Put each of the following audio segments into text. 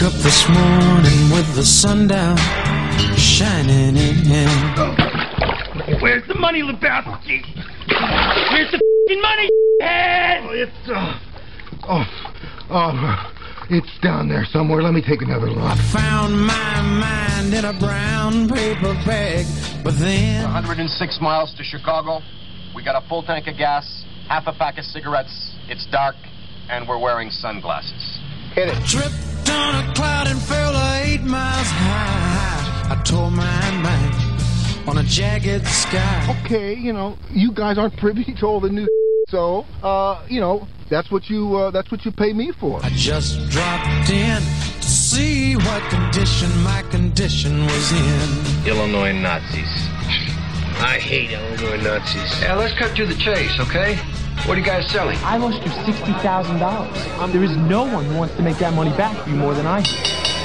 up this morning with the sun down, shining in. Where's the money, Lebowski? Where's the f***ing money, head? It's down there somewhere. Let me take another look. I found my mind in a brown paper bag, but then 106 miles to Chicago. We got a full tank of gas, half a pack of cigarettes. It's dark, and we're wearing sunglasses. Hit it. Tripped on a cloud and fell 8 miles high. I tore my mind on a jagged sky. Okay, you guys aren't privy to all the new so, that's what you pay me for. I just dropped in to see what condition my condition was in. Illinois Nazis. I hate Illinois Nazis. Yeah, let's cut to the chase, okay? What are you guys selling? I lost you $60,000. There is no one who wants to make that money back for you more than I do.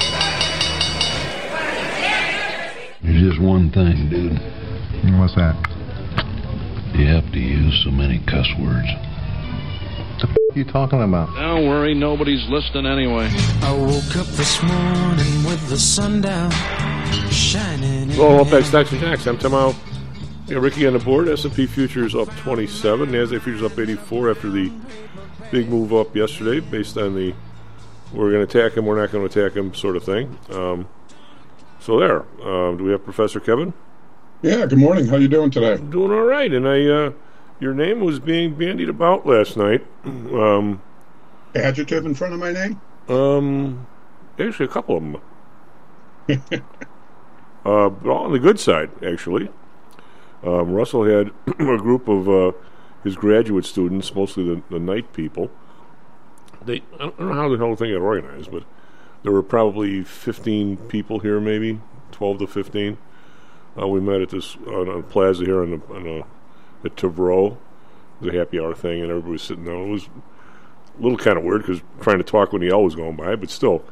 There's just one thing, dude. What's that? You have to use so many cuss words. What the f*** are you talking about? Don't worry, nobody's listening anyway. I woke up this morning with the sun down, shining in. Well, Apex Stocks and Jacks. I'm Tim Au. Yeah, Ricky on the board. S&P futures up 27. NASDAQ futures up 84 after the big move up yesterday based on the we're going to attack him, we're not going to attack him sort of thing. So there. Do we have Professor Kevin? Yeah, good morning. How you doing today? I'm doing all right. And your name was being bandied about last night. Adjective in front of my name? Actually, a couple of them. But all on the good side, actually. Russell had a group of his graduate students, mostly the night people. I don't know how the hell the thing got organized, but there were probably 15 people here, maybe 12 to 15. We met at this on a plaza here at Tavro. It was a happy hour thing, and everybody was sitting there. It was a little kind of weird because trying to talk when the L was going by, but still.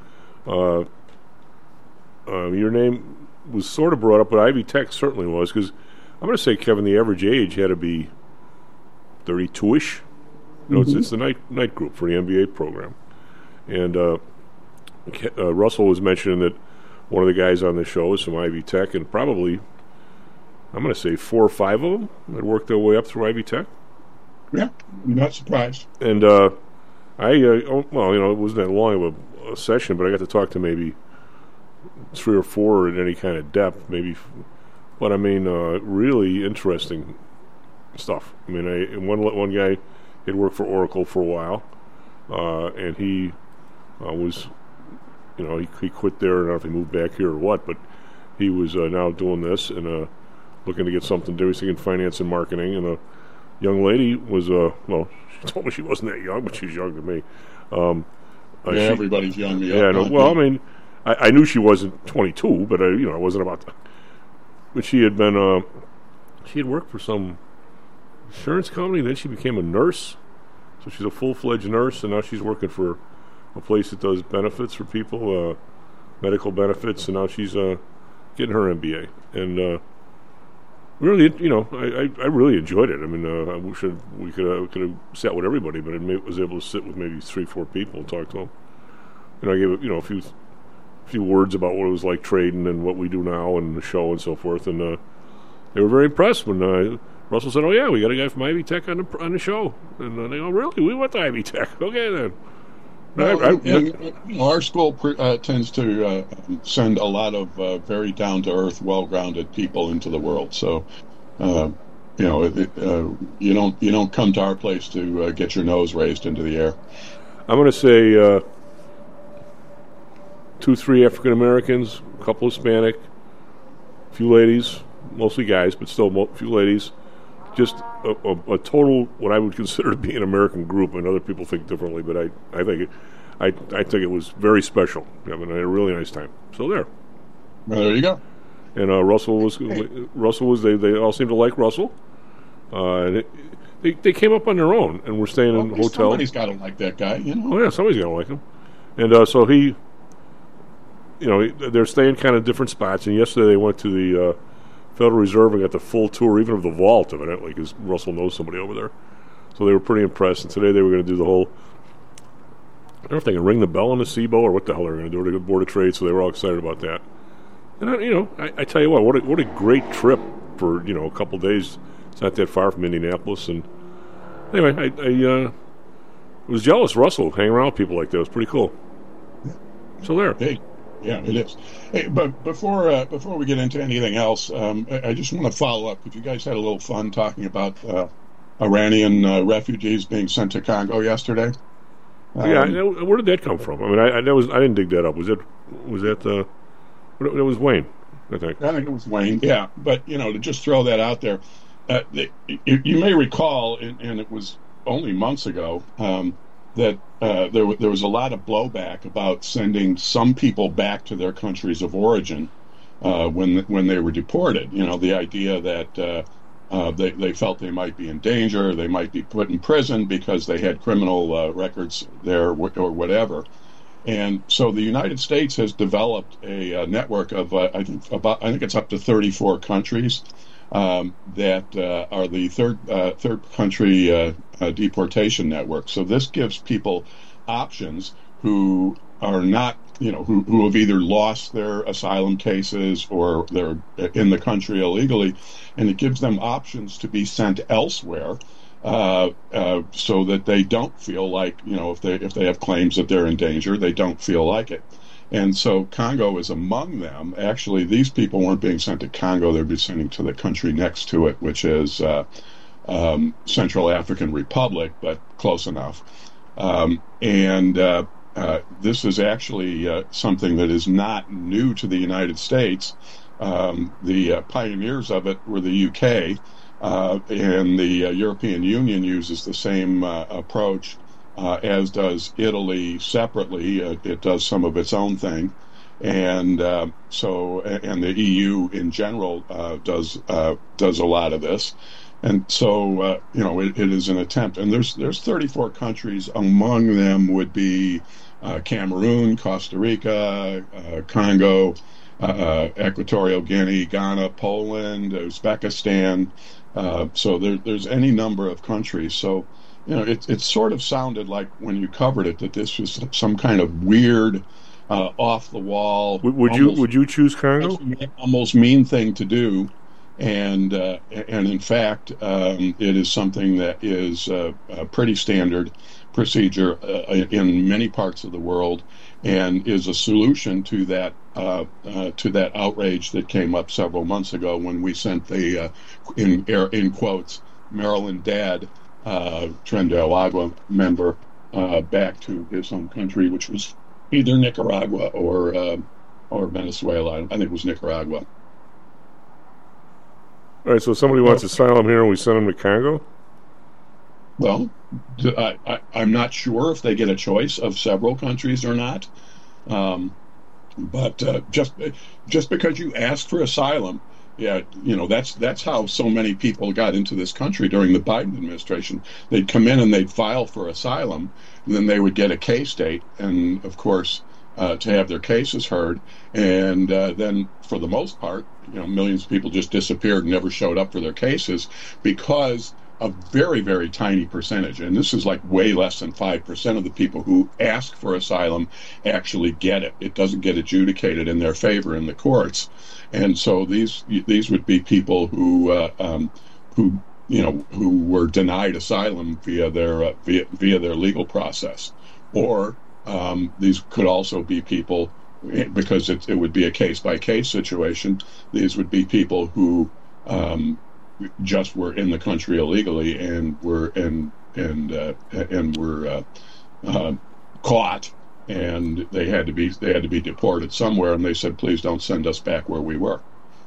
Your name was sort of brought up, but Ivy Tech certainly was, because I'm going to say, Kevin, the average age had to be 32-ish. It's the night group for the MBA program. And Russell was mentioning that one of the guys on the show is from Ivy Tech, and probably, I'm going to say 4 or 5 of them had worked their way up through Ivy Tech. Yeah, I'm not surprised. And it wasn't that long of a session, but I got to talk to maybe 3 or 4 in any kind of depth, maybe. But I mean, really interesting stuff. I mean, one guy had worked for Oracle for a while, and he was, he quit there. I don't know if he moved back here or what, but he was now doing this and looking to get something to do. He's thinking finance and marketing. And a young lady was, she told me she wasn't that young, but she's younger than me. Everybody's young. I knew she wasn't 22, but I wasn't about to. But she had been, she had worked for some insurance company, then she became a nurse. So she's a full-fledged nurse, and now she's working for a place that does benefits for people, medical benefits, and now she's getting her MBA. And really, I really enjoyed it. I mean, I wish we could have sat with everybody, but I was able to sit with maybe 3 or 4 people and talk to them. And I gave it, a few words about what it was like trading and what we do now and the show and so forth, and they were very impressed when Russell said, "Oh yeah, we got a guy from Ivy Tech on the show," and they go, "Really? We went to Ivy Tech? Okay then." Our school tends to send a lot of very down-to-earth, well-grounded people into the world. So, you don't come to our place to get your nose raised into the air. I'm going to say 2, 3 African Americans, a couple Hispanic, a few ladies, mostly guys, but still a few ladies. Just a total, what I would consider to be an American group, and other people think differently, but I think it was very special. I mean, I had a really nice time. So there. Well, there you go. And Russell was. They all seemed to like Russell. They came up on their own, and were staying in a hotel. Somebody's got to like that guy, Oh yeah, somebody's got to like him. And so he, they're staying kind of different spots. And yesterday they went to the Federal Reserve and got the full tour, even of the vault, evidently, because Russell knows somebody over there. So they were pretty impressed. And today they were going to do the whole don't know if they can ring the bell on the SIBO or what the hell they're going to do to the Board of Trade, so they were all excited about that. And, I tell you what a great trip for, a couple days. It's not that far from Indianapolis. And anyway, I was jealous, Russell, hanging around with people like that. It was pretty cool. So there. Hey, yeah, it is. Hey, but before we get into anything else, I just want to follow up, because you guys had a little fun talking about Iranian refugees being sent to Congo yesterday. Where did that come from? I mean, I didn't dig that up. Was that it was Wayne, I think. I think it was Wayne. Yeah, but to just throw that out there, you may recall, and it was only months ago, that there was a lot of blowback about sending some people back to their countries of origin when they were deported. The idea that they felt they might be in danger, they might be put in prison because they had criminal records there or whatever. And so the United States has developed a network of I think it's up to 34 countries that are the third country deportation network. So this gives people options who are not, who have either lost their asylum cases or they're in the country illegally, and it gives them options to be sent elsewhere, so that they don't feel like, if they have claims that they're in danger, they don't feel like it. And so Congo is among them. Actually, these people weren't being sent to Congo; they'd be sent to the country next to it, which is Central African Republic, but close enough. This is actually something that is not new to the United States. The pioneers of it were the UK, and the European Union uses the same approach, as does Italy separately. It does some of its own thing. And the EU in general does a lot of this. And so, it is an attempt. And there's 34 countries. Among them would be Cameroon, Costa Rica, Congo, Equatorial Guinea, Ghana, Poland, Uzbekistan. So there's any number of countries. So, it sort of sounded like when you covered it that this was some kind of weird, off the wall. Would you choose Congo? Almost mean thing to do. And in fact, it is something that is a pretty standard procedure in many parts of the world, and is a solution to that outrage that came up several months ago when we sent the in quotes Maryland Dad, Tren de Agua member, back to his home country, which was either Nicaragua or Venezuela. I think it was Nicaragua. All right, so somebody wants asylum here and we send them to Congo? Well, I'm not sure if they get a choice of several countries or not. But just because you ask for asylum, that's how so many people got into this country during the Biden administration. They'd come in and they'd file for asylum, and then they would get a case date, and of course, to have their cases heard, and then for the most part, millions of people just disappeared and never showed up for their cases because a very, very tiny percentage, and this is like way less than 5% of the people who ask for asylum actually get it. It doesn't get adjudicated in their favor in the courts, and so these would be people who were denied asylum via their legal process, or these could also be people, because it would be a case-by-case situation. These would be people who just were in the country illegally and were caught, and they had to be deported somewhere. And they said, "Please don't send us back where we were."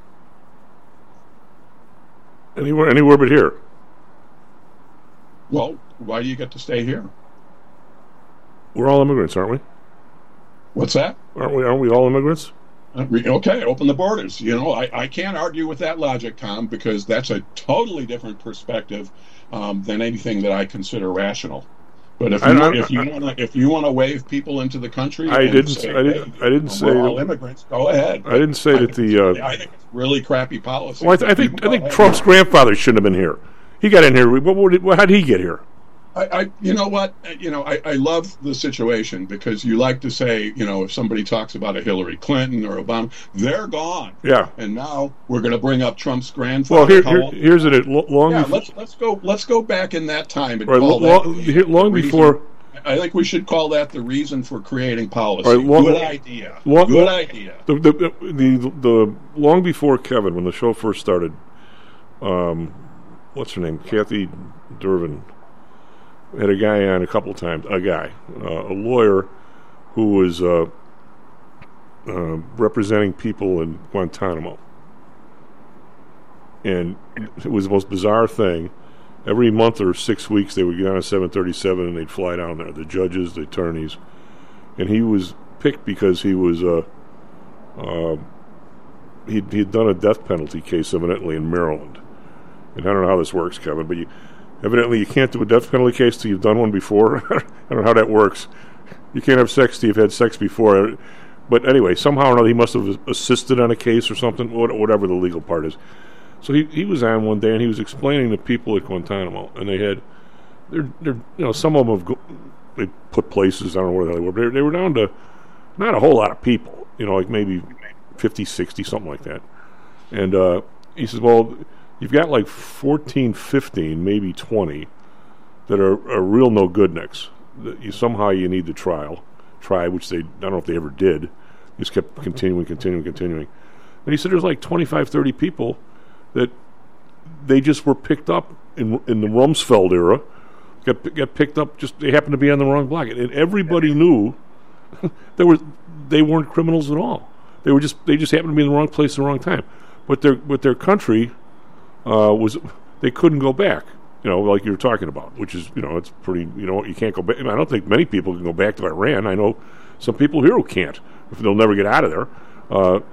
Anywhere but here. Well, why do you get to stay here? We're all immigrants, aren't we? What's that? Aren't we all immigrants? Okay, open the borders. I can't argue with that logic, Tom, because that's a totally different perspective than anything that I consider rational. But if you want to wave people into the country, I didn't say we're all immigrants. Go ahead. I didn't say that the. I think it's really crappy policy. Well, I think Trump's grandfather shouldn't have been here. He got in here. How did he get here? You know what? I love the situation because you like to say, if somebody talks about a Hillary Clinton or Obama, they're gone. Yeah. And now we're going to bring up Trump's grandfather. Well, here's it. Let's go back in that time and right, call long before. I think we should call that the reason for creating policy. Right, good idea. Good idea. The long before Kevin, when the show first started, what's her name? Kathy Durbin had a guy on a couple times. A lawyer who was representing people in Guantanamo, and it was the most bizarre thing. Every month or 6 weeks, they would get on a 737 and they'd fly down there. The judges, the attorneys, and he was picked because he was he'd done a death penalty case evidently in Maryland. And I don't know how this works, Kevin, but evidently you can't do a death penalty case till you've done one before. I don't know how that works. You can't have sex till you've had sex before. But anyway, somehow or another, he must have assisted on a case or something, whatever the legal part is. So he was on one day and he was explaining to people at Guantanamo, and they had, some of them they put places, I don't know where they were, but they were down to not a whole lot of people, like maybe 50, 60, something like that. And he says, well, you've got like 14, 15, maybe 20 that are real no-goodniks. Somehow you need to try, which I don't know if they ever did. Just kept continuing. And he said there's like 25, 30 people that they just were picked up in the Rumsfeld era, got picked up, just they happened to be on the wrong block. And everybody knew they weren't criminals at all. They just happened to be in the wrong place at the wrong time. But their country they couldn't go back, like you were talking about, which is, it's pretty, you can't go back. I don't think many people can go back to Iran. I know some people here who can't, if they'll never get out of there.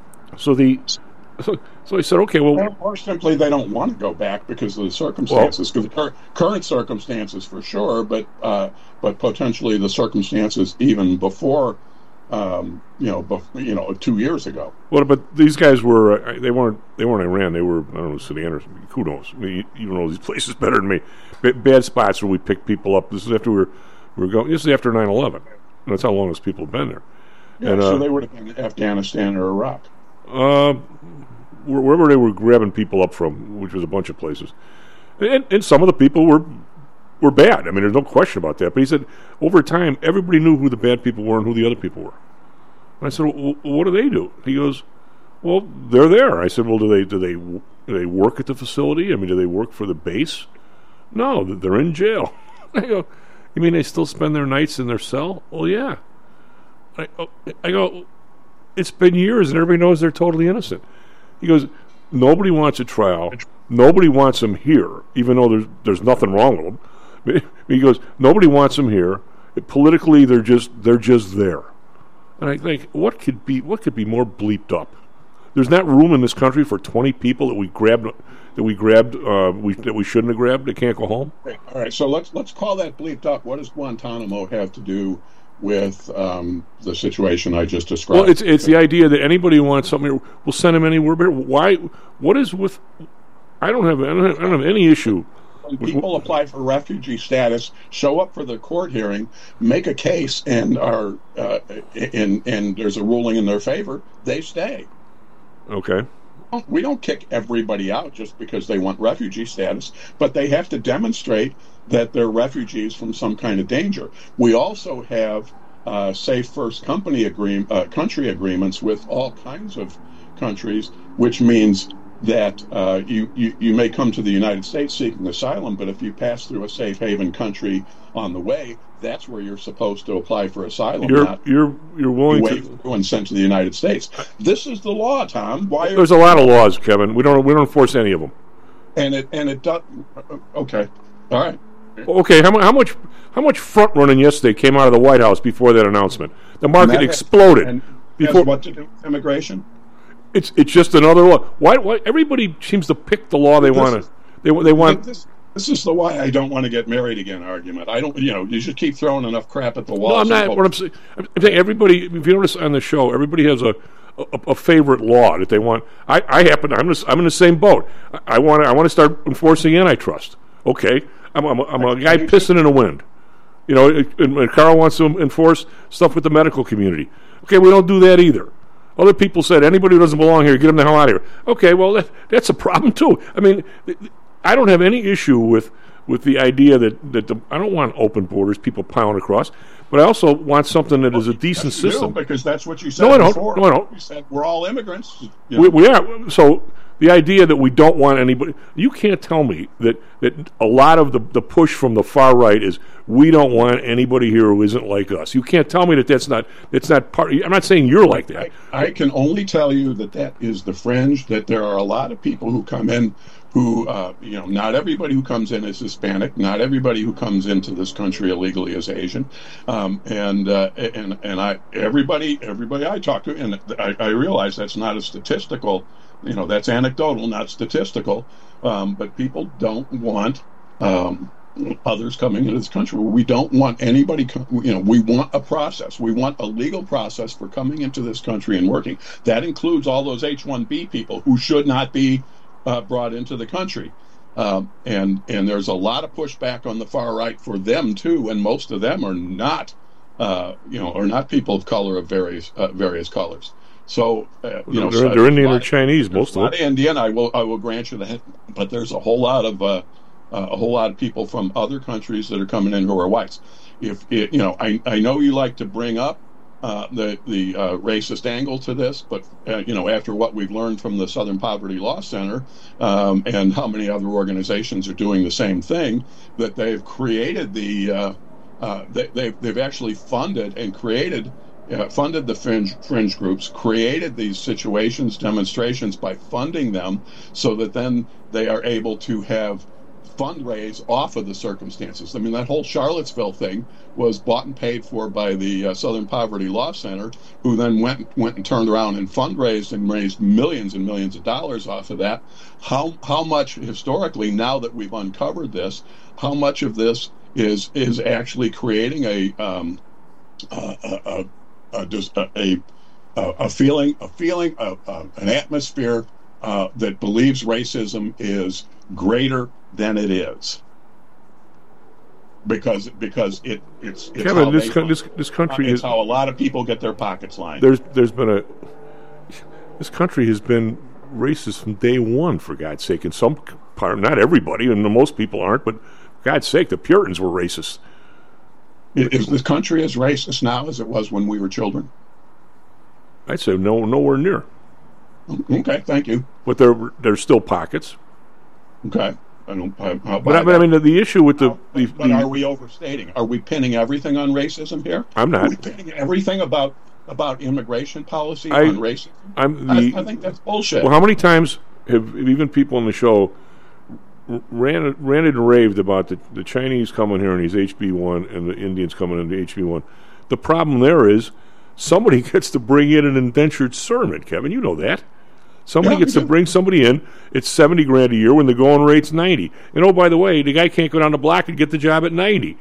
So I said, okay, well... Or simply they don't want to go back because of the circumstances, current circumstances for sure, but potentially the circumstances even before, 2 years ago. Well, but these guys were, they weren't Iran, they were, I don't know, Sudan or who knows? I mean, you know these places better than me. Bad spots where we pick people up. This is after we were going, this is after 9/11. That's how long those people have been there. Yeah, and, so they would have been in Afghanistan or Iraq. Wherever they were grabbing people up from, which was a bunch of places. And some of the people were bad. I mean, there's no question about that. But he said, over time, everybody knew who the bad people were and who the other people were. And I said, well, what do they do? He goes, well, they're there. I said, well, do they work at the facility? I mean, do they work for the base? No, they're in jail. I go, you mean they still spend their nights in their cell? Well, yeah. I go, it's been years and everybody knows they're totally innocent. He goes, nobody wants a trial. Nobody wants them here, even though there's nothing wrong with them. He goes, nobody wants them here. Politically, they're just there. And I think, what could be more bleeped up? There's not room in this country for 20 people that we grabbed that we shouldn't have grabbed. They can't go home. All right, so let's call that bleeped up. What does Guantanamo have to do with the situation I just described? Well, it's the idea that anybody who wants something, we'll send them anywhere. But why? What is with? I don't have any issue. When people apply for refugee status, show up for the court hearing, make a case, and are and there's a ruling in their favor, they stay. Okay. We don't kick everybody out just because they want refugee status, but they have to demonstrate that they're refugees from some kind of danger. We also have safe first country agreements with all kinds of countries, which means that you may come to the United States seeking asylum, but if you pass through a safe haven country on the way, that's where you're supposed to apply for asylum. You're willing to and sent to the United States. This is the law, Tom. There's a lot of laws, Kevin. We don't enforce any of them. And it does. Okay, all right. Okay, how much front running yesterday came out of the White House before that announcement? The market exploded. And before what to do with immigration? It's just another law. Why everybody seems to pick the law they want to? They want. This is the why I don't want to get married again argument. I don't. You should keep throwing enough crap at the wall. No, I'm not. What I'm saying everybody. If you notice on the show, everybody has a favorite law that they want. I'm in the same boat. I want to start enforcing antitrust. Okay, I'm a guy pissing in the wind. You know, and Carl wants to enforce stuff with the medical community. Okay, we don't do that either. Other people said anybody who doesn't belong here, get them the hell out of here. Okay, well that's a problem too. I mean, I don't have any issue with the idea that I don't want open borders, people piling across, but I also want something that is a decent system. Because that's what you said before. No, I don't. You said we're all immigrants. We are. So the idea that we don't want anybody, you can't tell me that a lot of the push from the far right is we don't want anybody here who isn't like us. You can't tell me that's not part. I'm not saying you're like that. I can only tell you that is the fringe, that there are a lot of people who come in who, not everybody who comes in is Hispanic, not everybody who comes into this country illegally is Asian, everybody I talk to, and I realize that's not a statistical, that's anecdotal, not statistical, but people don't want others coming into this country. We don't want anybody, we want a process. We want a legal process for coming into this country and working. That includes all those H-1B people who should not be brought into the country, and there's a lot of pushback on the far right for them too, and most of them are not, are not people of color of various colors. So they're Indian or Chinese, most of them. Indian, I will grant you that, but there's a whole lot of people from other countries that are coming in who are whites. I know you like to bring up the racist angle to this, but after what we've learned from the Southern Poverty Law Center and how many other organizations are doing the same thing, that they've created they've actually funded and created funded the fringe groups, created these situations, demonstrations by funding them, so that then they are able to have fundraise off of the circumstances. I mean, that whole Charlottesville thing was bought and paid for by the Southern Poverty Law Center, who then went and turned around and fundraised and raised millions and millions of dollars off of that. How much historically, now that we've uncovered this, how much of this is actually creating a feeling, an atmosphere that believes racism is greater than it is, because it's Kevin, this country is how a lot of people get their pockets lined. There's been this country has been racist from day one, for God's sake. In some part, not everybody, and most people aren't, but for God's sake, the Puritans were racist. Is this country as racist now as it was when we were children? I'd say nowhere near. Okay, thank you. But there's still pockets. Okay. But I mean, the issue with but are we overstating? Are we pinning everything on racism here? I'm not. Are we pinning everything about immigration policy on racism? I think that's bullshit. Well, how many times have even people on the show ranted and raved about the Chinese coming here in these HB1 and the Indians coming into HB1? The problem there is somebody gets to bring in an indentured servant, Kevin. You know that. Somebody gets to bring somebody in. It's $70,000 a year when the going rate's $90,000. And oh, by the way, the guy can't go down the block and get the job at $90,000.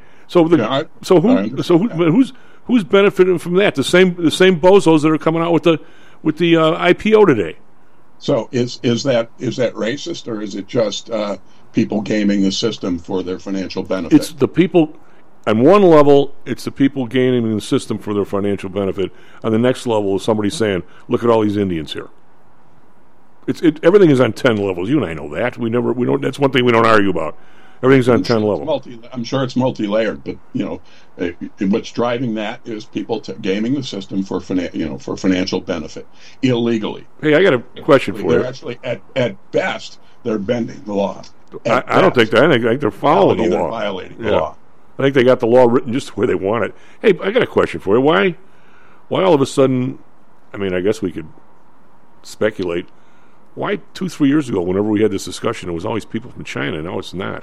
So who's benefiting from that? The same bozos that are coming out with the IPO today. So is that racist, or is it just people gaming the system for their financial benefit? It's the people. On one level, it's the people gaming the system for their financial benefit. On the next level is somebody saying, "Look at all these Indians here." Everything is on 10 levels. You and I know that. We don't. That's one thing we don't argue about. Everything's on 10 levels. I'm sure it's multi-layered, but what's driving that is people gaming the system for financial benefit illegally. Hey, I got a question for you. They're actually at best they're bending the law. I don't think that. I think they're following the law, violating the law. I think they got the law written just the way they want it. Hey, I got a question for you. Why all of a sudden? I mean, I guess we could speculate. Why 2-3 years ago, whenever we had this discussion, it was always people from China. Now it's not.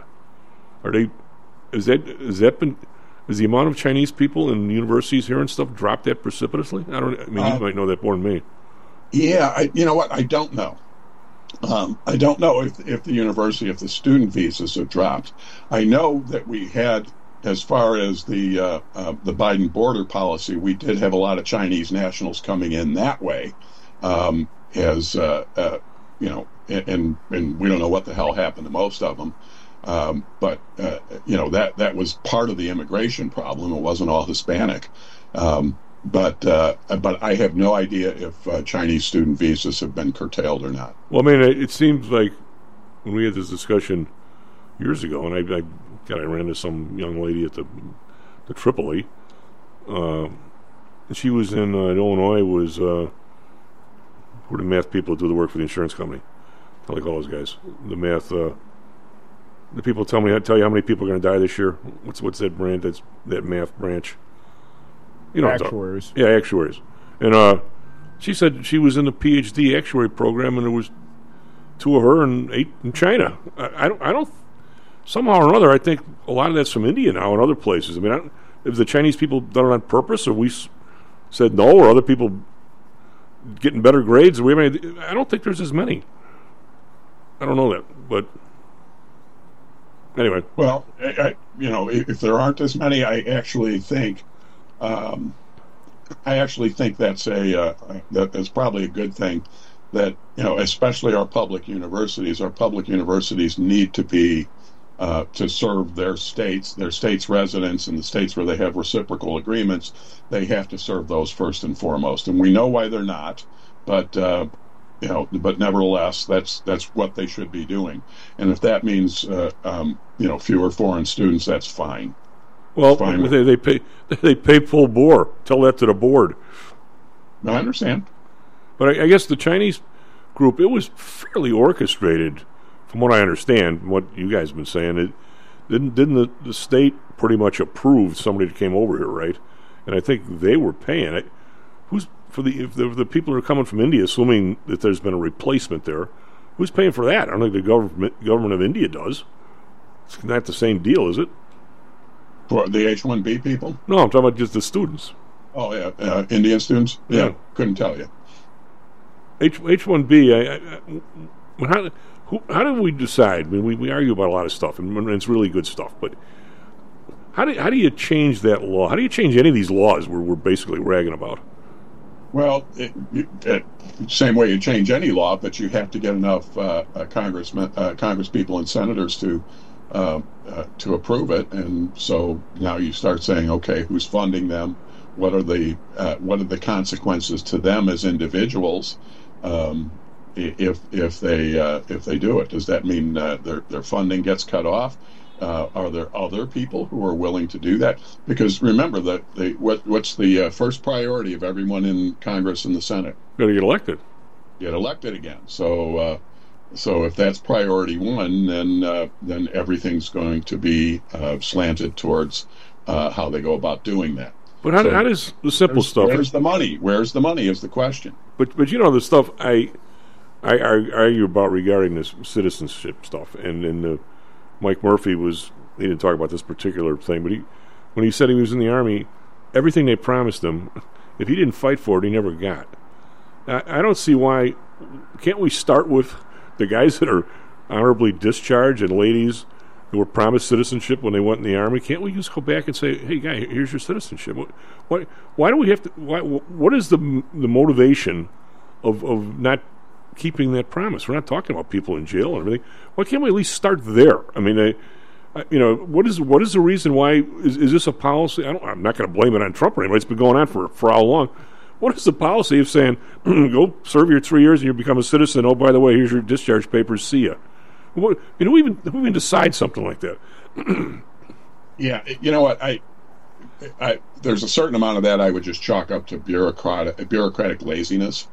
Has the amount of Chinese people in universities here and stuff dropped that precipitously? You might know that more than me. Yeah, you know what? I don't know. I don't know if the student visas have dropped. I know that we had, as far as the Biden border policy, we did have a lot of Chinese nationals coming in that way. And we don't know what the hell happened to most of them. But that was part of the immigration problem. It wasn't all Hispanic. But I have no idea if Chinese student visas have been curtailed or not. Well, I mean, it seems like when we had this discussion years ago, and I ran into some young lady at the Tripoli. She was in Illinois. Was who are the math people who do the work for the insurance company? I like all those guys. The math. The people tell you how many people are going to die this year. What's that brand? That math branch. Actuaries. Yeah, actuaries. And she said she was in the PhD actuary program, and there was 2 of her and 8 in China. I don't. Somehow or another, I think a lot of that's from India now and other places. I mean, if the Chinese people done it on purpose, or we said no, or other people getting better grades, I don't think there's as many. I don't know that, but anyway. Well, if there aren't as many, I actually think that's probably a good thing. That especially our public universities need to be to serve their states residents, and the states where they have reciprocal agreements. They have to serve those first and foremost, and we know why they're not, but but nevertheless, that's what they should be doing. And if that means fewer foreign students, that's fine. Well, they pay full bore. Tell that to the board. No, I understand. But I guess the Chinese group, it was fairly orchestrated, from what I understand, from what you guys have been saying. Didn't the state pretty much approved somebody that came over here, right? And I think they were paying it. If the people are coming from India, assuming that there's been a replacement there, who's paying for that? I don't think the government of India does. It's not the same deal, is it? For the H-1B people? No, I'm talking about just the students. Oh, yeah. Indian students? Yeah. Couldn't tell you. H-1B, how do we decide? I mean, we argue about a lot of stuff, and it's really good stuff, but how do you change that law? How do you change any of these laws we're basically ragging about? Well, same way you change any law, but you have to get enough congresspeople and senators to approve it, and so now you start saying, okay, who's funding them? What are the consequences to them as individuals if they do it? Does that mean their funding gets cut off? Are there other people who are willing to do that? Because remember that what's the first priority of everyone in Congress and the Senate? Got to get elected. Get elected again. So if that's priority one, then everything's going to be slanted towards how they go about doing that. But how does the simple stuff? Where's the money? Where's the money is the question. But the stuff I argue about regarding this citizenship stuff, and Mike Murphy he didn't talk about this particular thing, but when he said he was in the Army, everything they promised him, if he didn't fight for it, he never got. I don't see why. Can't we start with the guys that are honorably discharged and ladies who were promised citizenship when they went in the Army? Can't we just go back and say, hey, guy, here's your citizenship? Why do we have to? What is the motivation of not keeping that promise? We're not talking about people in jail and everything. Why can't we at least start there? I mean, what is the reason why? Is this a policy? I'm not going to blame it on Trump or anybody. It's been going on for how long? What is the policy of saying, go serve your 3 years and you become a citizen? Oh, by the way, here's your discharge papers. See ya. Who even decide something like that? Yeah, you know what? I there's a certain amount of that I would just chalk up to bureaucratic laziness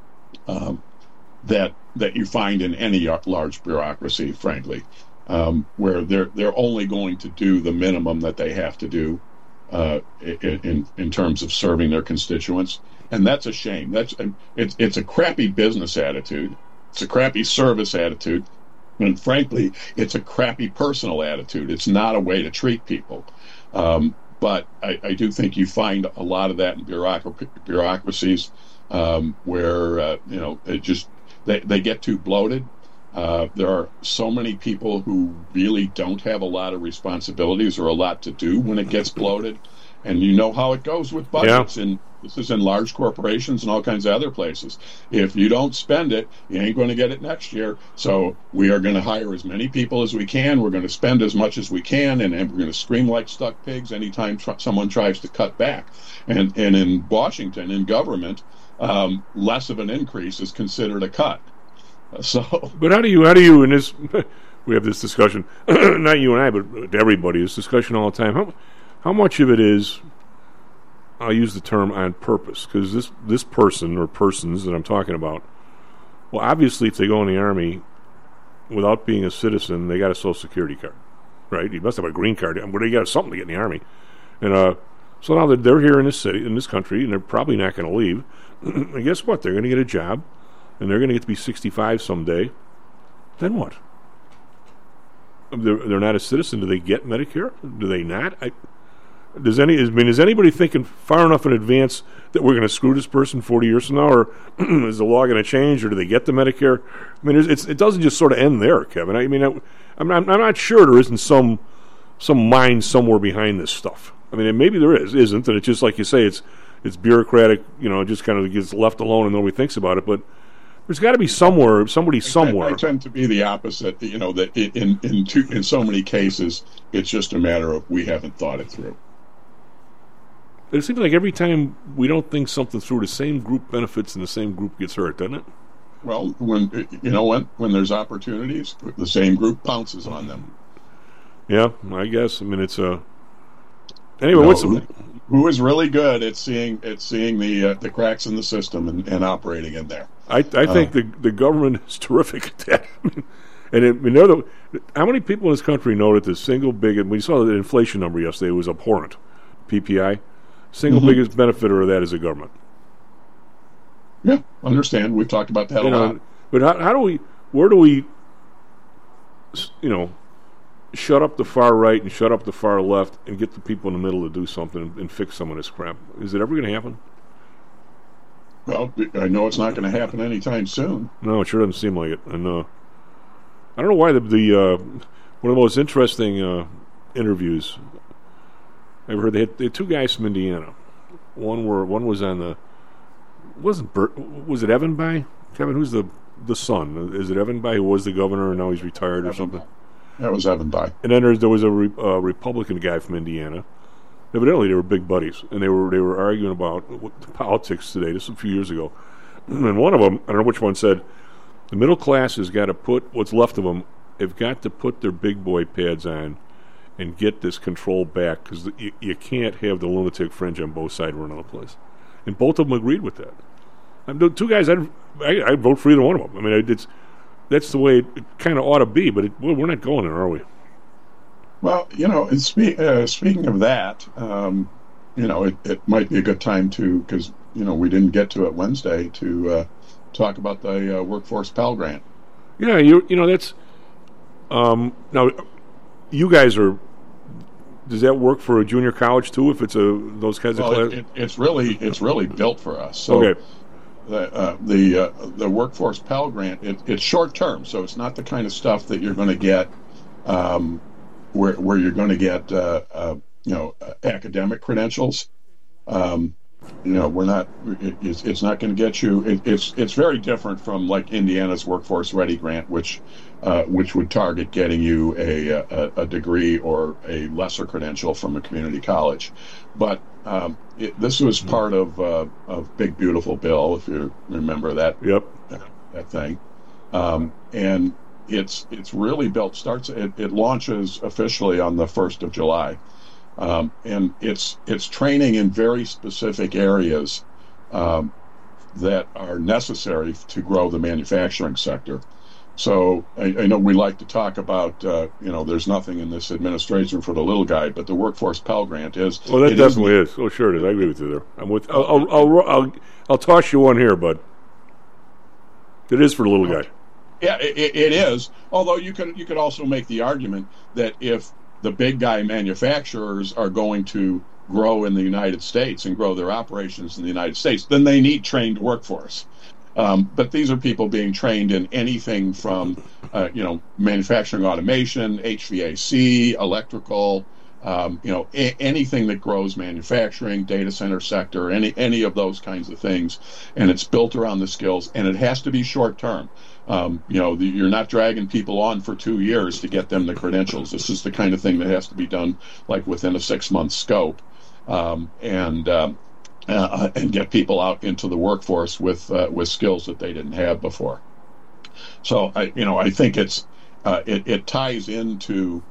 that you find in any large bureaucracy, frankly, where they're only going to do the minimum that they have to do in terms of serving their constituents, and that's a shame. It's a crappy business attitude. It's a crappy service attitude. And frankly, it's a crappy personal attitude. It's not a way to treat people. But I do think you find a lot of that in bureaucracies where they get too bloated. There are so many people who really don't have a lot of responsibilities or a lot to do when it gets bloated. And you know how it goes with budgets. Yeah. This is in large corporations and all kinds of other places. If you don't spend it, you ain't going to get it next year. So we are going to hire as many people as we can. We're going to spend as much as we can, and we're going to scream like stuck pigs anytime someone tries to cut back. And in Washington, in government, less of an increase is considered a cut. But how do you in this? We have this discussion, not you and I, but everybody. This discussion all the time. How much of it is? I'll use the term on purpose, because this person or persons that I'm talking about, well, obviously, if they go in the Army without being a citizen, they got a Social Security card, right? You must have a green card, but they got something to get in the Army, and so now that they're here in this city, in this country, and they're probably not going to leave. And guess what? They're going to get a job, and they're going to get to be 65 someday. Then what? They're not a citizen. Do they get Medicare? Do they not? Is anybody thinking far enough in advance that we're going to screw this person 40 years from now, or is the law going to change, or do they get the Medicare? I mean, it doesn't just sort of end there, Kevin. I mean, I'm not sure there isn't some mind somewhere behind this stuff. I mean, maybe there isn't, and it's just like you say, it's bureaucratic, just kind of gets left alone and nobody thinks about it. But there's got to be somewhere. I tend to be the opposite. That in so many cases, it's just a matter of we haven't thought it through. It seems like every time we don't think something through, the same group benefits and the same group gets hurt, doesn't it? Well, when there's opportunities, the same group pounces on them. Yeah, I guess. I mean, it's anyway. Who is really good at seeing the cracks in the system and operating in there? I think the government is terrific at that. And how many people in this country know that the single biggest? We saw the inflation number yesterday; it was abhorrent. PPI. Single biggest benefiter of that is the government. Yeah, understand. We've talked about that a lot. But where do we, shut up the far right and shut up the far left and get the people in the middle to do something and fix some of this crap? Is it ever going to happen? Well, I know it's not going to happen anytime soon. No, it sure doesn't seem like it. And I don't know why the one of the most interesting interviews I've heard, they had two guys from Indiana. One was on the was it Evanby? Kevin, who's the son? Is it Evanby who was the governor and now he's retired or something? That was Evanby. And then there was a Republican guy from Indiana. Evidently, they were big buddies, and they were arguing about politics today. This was a few years ago, and one of them, I don't know which one, said the middle class has got to put what's left of them. They've got to put their big boy pads on and get this control back, because you can't have the lunatic fringe on both sides running the place. And both of them agreed with that. The two guys, I'd vote for either one of them. I mean, that's the way it kind of ought to be, but we're not going there, are we? Well, speaking of that, it might be a good time to, because, we didn't get to it Wednesday, to talk about the Workforce Pell Grant. Yeah, that's... now, you guys are... Does that work for a junior college, too, if it's those kinds of classes? It's really built for us. So okay. The Workforce Pell Grant, it's short term, so it's not the kind of stuff that you're going to get... where you're going to get academic credentials. We're not. It's not going to get you. It's very different from like Indiana's Workforce Ready Grant, which would target getting you a degree or a lesser credential from a community college. But this was part of Big Beautiful Bill, if you remember that. Yep. That thing, and. It's really built. It launches officially on the 1st of July, and it's training in very specific areas that are necessary to grow the manufacturing sector. So I know we like to talk about there's nothing in this administration for the little guy, but the Workforce Pell Grant is. Well, that definitely is. Oh, sure it is. I agree with you there. I'm with. I'll toss you one here, bud. It is for the little guy. Yeah, it is. Although you could also make the argument that if the big guy manufacturers are going to grow in the United States and grow their operations in the United States, then they need trained workforce. But these are people being trained in anything from manufacturing automation, HVAC, electrical, anything that grows manufacturing, data center sector, any of those kinds of things, and it's built around the skills, and it has to be short term. You're not dragging people on for 2 years to get them the credentials. This is the kind of thing that has to be done like within a 6-month scope, and get people out into the workforce with skills that they didn't have before. So I think it ties into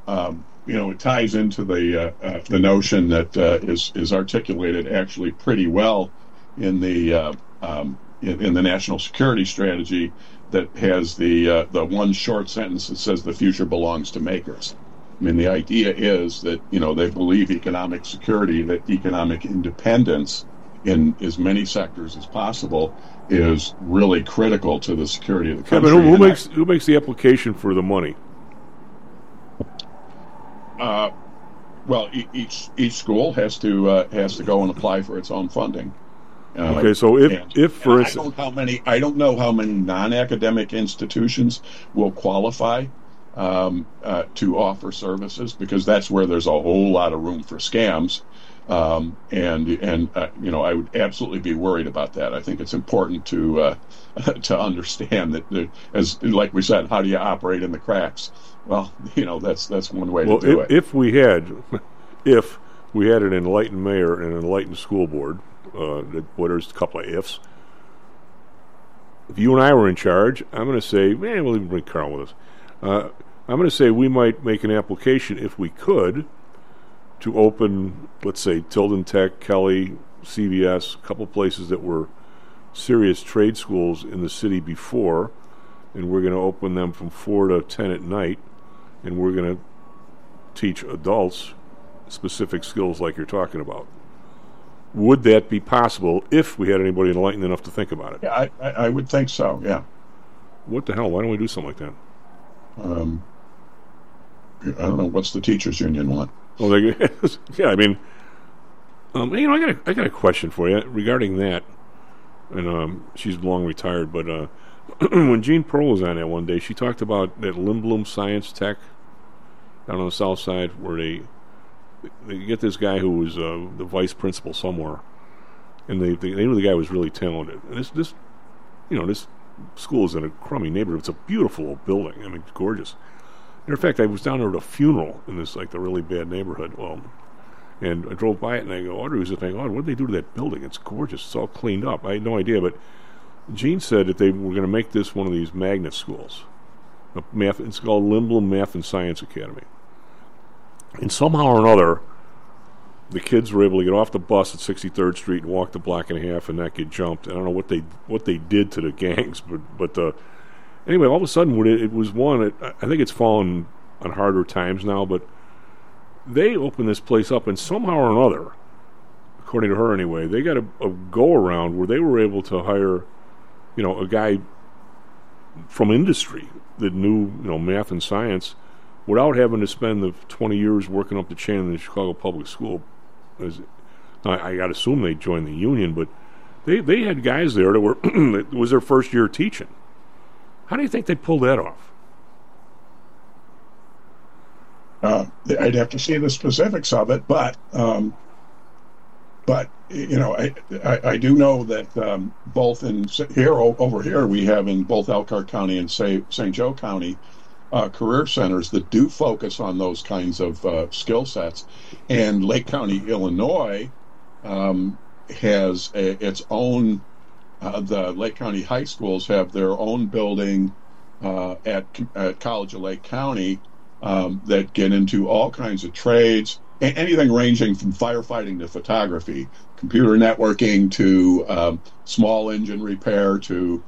the notion that is articulated actually pretty well in the national security strategy, that has the one short sentence that says the future belongs to makers. I mean, the idea is that they believe economic security, that economic independence in as many sectors as possible is really critical to the security of the country. Yeah, but who makes the application for the money? Well, each school has to go and apply for its own funding. Okay, so if for instance, I don't know how many non-academic institutions will qualify to offer services, because that's where there's a whole lot of room for scams. I would absolutely be worried about that. I think it's important to understand that, as like we said, how do you operate in the cracks? Well, that's one way to do it. If we had an enlightened mayor and an enlightened school board, there's a couple of ifs. If you and I were in charge, I'm going to say, we'll even bring Carl with us. I'm going to say we might make an application, if we could, to open, let's say, Tilden Tech, Kelly, CVS, a couple places that were serious trade schools in the city before, and we're going to open them from 4 to 10 at night, and we're going to teach adults specific skills like you're talking about. Would that be possible if we had anybody enlightened enough to think about it? Yeah, I would think so, yeah. What the hell? Why don't we do something like that? I don't know. What's the teachers union want? Well, yeah, I mean, I got a question for you regarding that. And she's long retired, but when Jean Pearl was on that one day, she talked about that Lindblom Science Tech down on the south side, where they get this guy who was the vice principal somewhere, and they knew the guy was really talented. And this school is in a crummy neighborhood. It's a beautiful old building. I mean, it's gorgeous. Matter of fact, I was down there at a funeral in this the really bad neighborhood. Well, and I drove by it, and I go, Audrey was just thinking, what did they do to that building? It's gorgeous. It's all cleaned up. I had no idea, but Gene said that they were going to make this one of these magnet schools. It's called Lindblom Math and Science Academy. And somehow or another, the kids were able to get off the bus at 63rd Street and walk the block and a half and not get jumped. I don't know what they did to the gangs, but anyway, all of a sudden, it was one. I think it's fallen on harder times now, but they opened this place up, and somehow or another, according to her anyway, they got a go-around where they were able to hire, a guy from industry that knew, math and science without having to spend the 20 years working up the chain in the Chicago Public School. I got to assume they joined the union, but they had guys there that were it was their first year teaching. How do you think they pulled that off? I'd have to see the specifics of it, but I do know that both over here we have in both Elkhart County and St. Joe County career centers that do focus on those kinds of skill sets, and Lake County, Illinois, has its own. The Lake County high schools have their own building at College of Lake County that get into all kinds of trades, anything ranging from firefighting to photography, computer networking to small engine repair to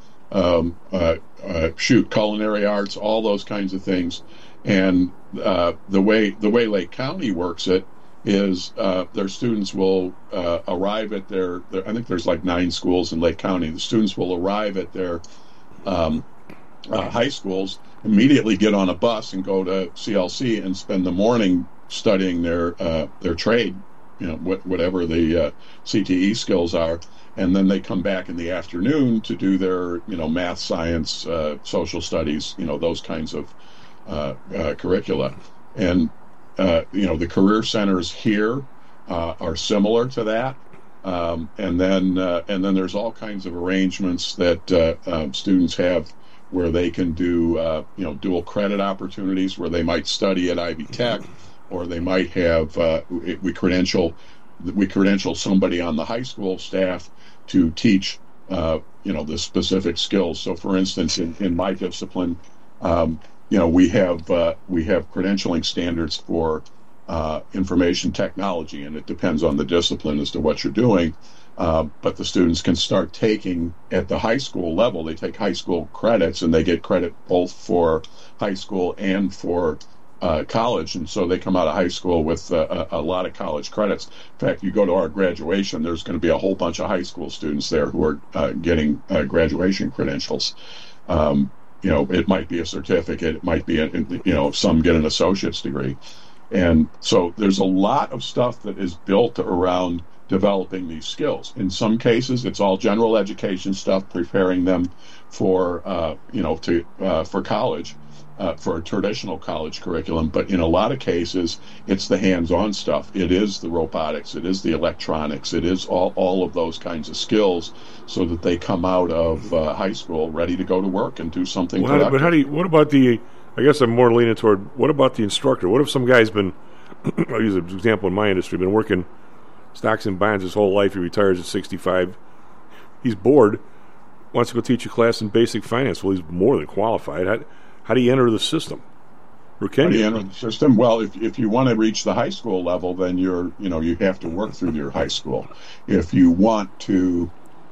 culinary arts, all those kinds of things. And the way Lake County works it is their students will arrive at their I think there's like 9 schools in Lake County. The students will arrive at their high schools, immediately get on a bus and go to CLC and spend the morning studying their trade, whatever the CTE skills are, and then they come back in the afternoon to do their math, science, social studies, those kinds of curricula. And the career centers here are similar to that. And then there's all kinds of arrangements that students have where they can do dual credit opportunities, where they might study at Ivy Tech, or they might have we credential somebody on the high school staff to teach the specific skills. So, for instance, in my discipline, we have credentialing standards for information technology, and it depends on the discipline as to what you're doing. But the students can start taking at the high school level. They take high school credits, and they get credit both for high school and for college, and so they come out of high school with a lot of college credits. In fact, you go to our graduation, there's going to be a whole bunch of high school students there who are getting graduation credentials. It might be a certificate, it might be some get an associate's degree. And so there's a lot of stuff that is built around developing these skills. In some cases, it's all general education stuff, preparing them for for college, for a traditional college curriculum. But in a lot of cases, it's the hands-on stuff. It is the robotics. It is the electronics. It is all of those kinds of skills, so that they come out of high school ready to go to work and do something productive. But what about I guess I'm more leaning toward, what about the instructor? What if some guy's been, I'll use an example in my industry, been working stocks and bonds his whole life, he retires at 65, he's bored, wants to go teach a class in basic finance. Well, he's more than qualified. How do you enter the system? Or can you enter the system? Well, if you want to reach the high school level, then you have to work through your high school. If you want to,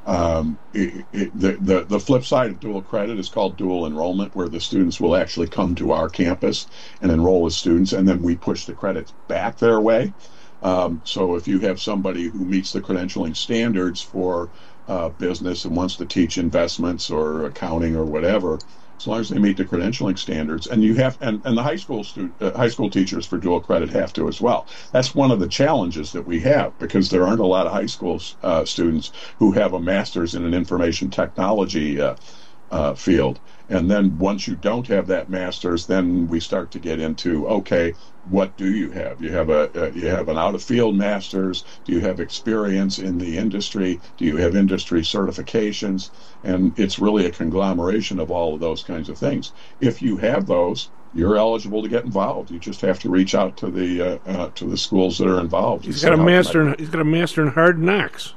the flip side of dual credit is called dual enrollment, where the students will actually come to our campus and enroll as students, and then we push the credits back their way. So if you have somebody who meets the credentialing standards for business and wants to teach investments or accounting or whatever, as long as they meet the credentialing standards, and you have, and the high school teachers for dual credit have to as well. That's one of the challenges that we have, because there aren't a lot of high school students who have a master's in an information technology field. And then once you don't have that master's, then we start to get into, okay, what do you have? You have an out-of-field master's. Do you have experience in the industry? Do you have industry certifications? And it's really a conglomeration of all of those kinds of things. If you have those, you're eligible to get involved. You just have to reach out to the schools that are involved. He's got a master in hard knocks.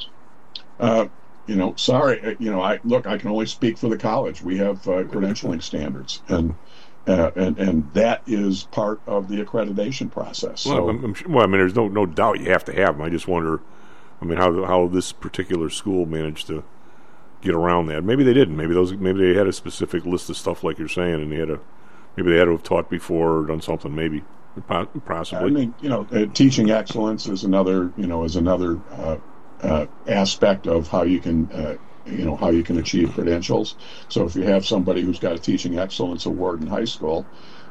Sorry, I can only speak for the college. We have credentialing standards, and that is part of the accreditation process. Well, there's no doubt you have to have them. I just wonder, how this particular school managed to get around that. Maybe they didn't. Maybe they had a specific list of stuff like you're saying, and maybe they had to have taught before or done something. Maybe, possibly. Teaching excellence is another aspect of how you can achieve credentials. So if you have somebody who's got a teaching excellence award in high school,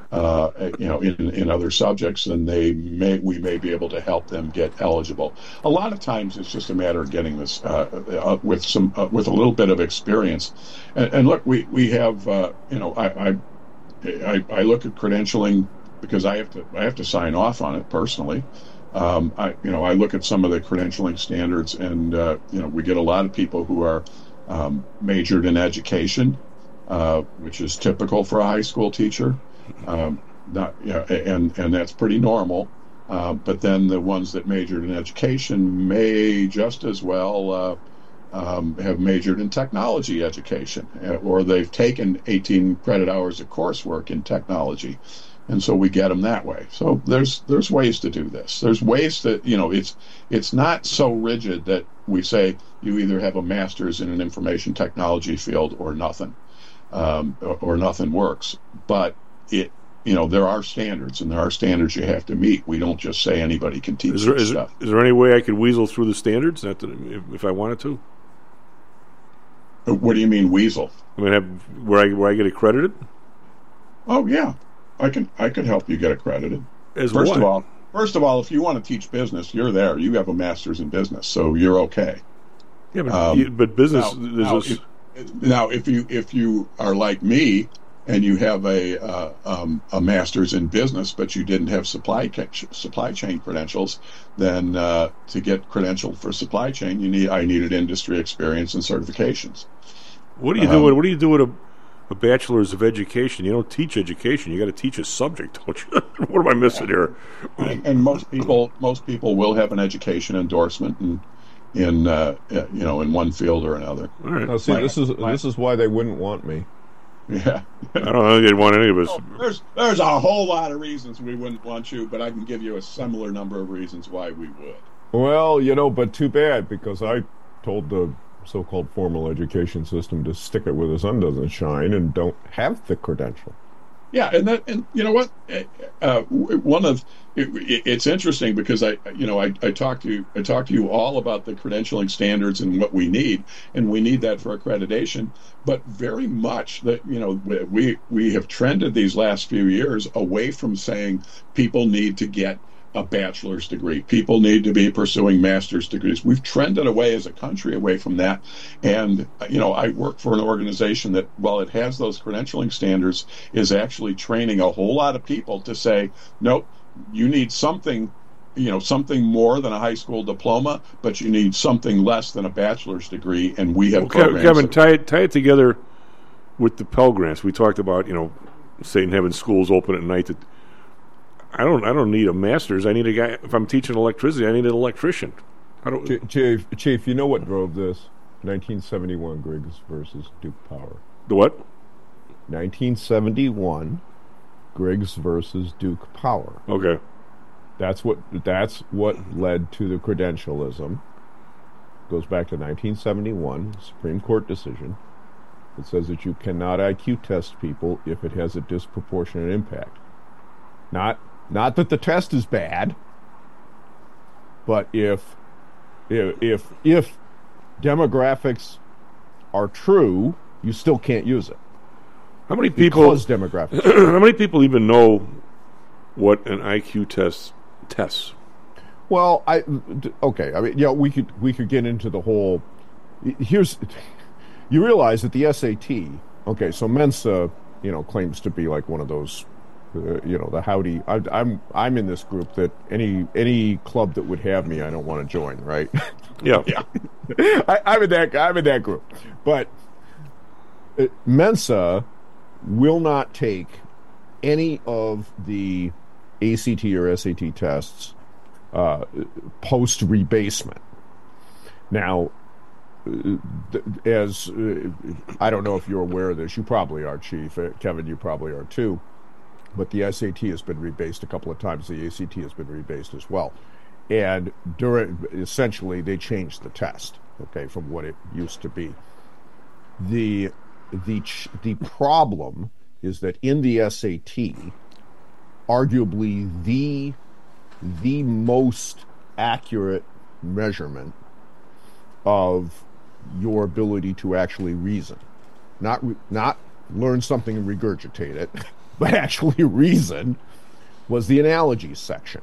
in other subjects, then we may be able to help them get eligible. A lot of times it's just a matter of getting this with a little bit of experience. And look, we have I look at credentialing because I have to sign off on it personally. I look at some of the credentialing standards, and we get a lot of people who are majored in education, which is typical for a high school teacher, and that's pretty normal. But then the ones that majored in education may just as well have majored in technology education, or they've taken 18 credit hours of coursework in technology. And so we get them that way. So there's ways to do this. There's ways that, it's not so rigid that we say you either have a master's in an information technology field or nothing, or nothing works. But there are standards, and there are standards you have to meet. We don't just say anybody can teach this stuff. Is there any way I could weasel through the standards if I wanted to? What do you mean weasel? Where I get accredited? Oh yeah. I could help you get accredited. First of all, if you want to teach business, you're there. You have a master's in business, so you're okay. Yeah, but business. Now, if you are like me and you have a master's in business, but you didn't have supply chain credentials, then to get credentialed for supply chain, I needed industry experience and certifications. What do you do? What do you do with a bachelor's of education? You don't teach education. You got to teach a subject, don't you? What am I missing here? And most people will have an education endorsement in one field or another. All right. Now, see, this is why they wouldn't want me. Yeah. I don't think they'd want any of us. There's a whole lot of reasons we wouldn't want you, but I can give you a similar number of reasons why we would. Well, but too bad, because I told the so-called formal education system to stick it where the sun doesn't shine and don't have the credential. Yeah, and you know what? It's interesting because I talked to you all about the credentialing standards and what we need, and we need that for accreditation. But very much that we have trended these last few years away from saying people need to get a bachelor's degree. People need to be pursuing master's degrees. We've trended away as a country away from that. And, I work for an organization that, while it has those credentialing standards, is actually training a whole lot of people to say, nope, you need something more than a high school diploma, but you need something less than a bachelor's degree. And we have programs. Kevin, tie it together with the Pell Grants. We talked about, Satan having schools open at night. I don't need a master's. I need a guy. If I'm teaching electricity, I need an electrician. Chief, you know what drove this? 1971 Griggs versus Duke Power. The what? 1971 Griggs versus Duke Power. Okay. That's what led to the credentialism. Goes back to 1971 Supreme Court decision. It says that you cannot IQ test people if it has a disproportionate impact. Not that the test is bad, but if demographics are true, you still can't use it. How many people? Because demographics. How many people even know what an IQ test tests? Well, okay. I mean, we could get into the whole. You realize that the SAT. Okay, so Mensa, claims to be like one of those. The howdy. I'm in this group that any club that would have me, I don't want to join. Right? Yeah. I'm in that group. But Mensa will not take any of the ACT or SAT tests post rebasement. Now, as I don't know if you're aware of this, you probably are, Chief. Kevin, you probably are too. But the SAT has been rebased a couple of times. The ACT has been rebased as well. And essentially, they changed the test, okay, from what it used to be. The problem is that in the SAT, arguably the most accurate measurement of your ability to actually reason, not learn something and regurgitate it, but actually reason, was the analogies section.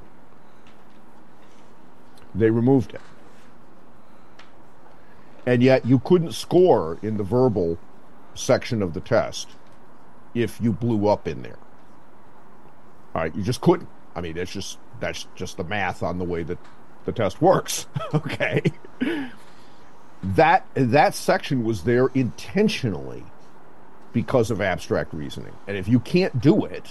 They removed it. And yet you couldn't score in the verbal section of the test if you blew up in there. All right, you just couldn't. I mean, that's just the math on the way that the test works. Okay. That section was there intentionally because of abstract reasoning. And if you can't do it,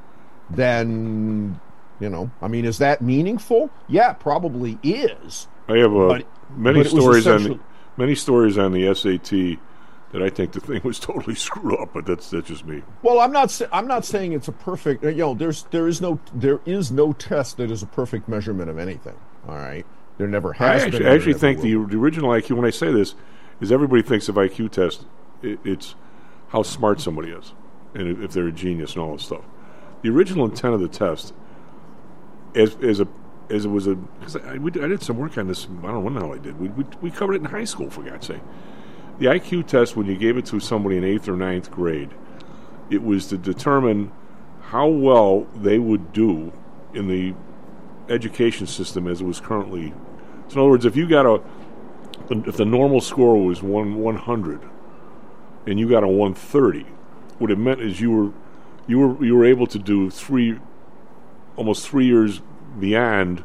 then, is that meaningful? Yeah, it probably is. I have many stories on the SAT that I think the thing was totally screwed up, but that's just me. Well, I'm not saying it's a perfect. There is no test that is a perfect measurement of anything. All right, there never has been. I actually think the original IQ. When I say this, is everybody thinks of IQ test. It's how smart somebody is, and if they're a genius and all this stuff. The original intent of the test, I did some work on this. I don't know when the hell I did. We covered it in high school, for God's sake. The IQ test, when you gave it to somebody in 8th or 9th grade, it was to determine how well they would do in the education system as it was currently. So in other words, if the normal score was 100 and you got a 130, what it meant is you were able to do almost 3 years beyond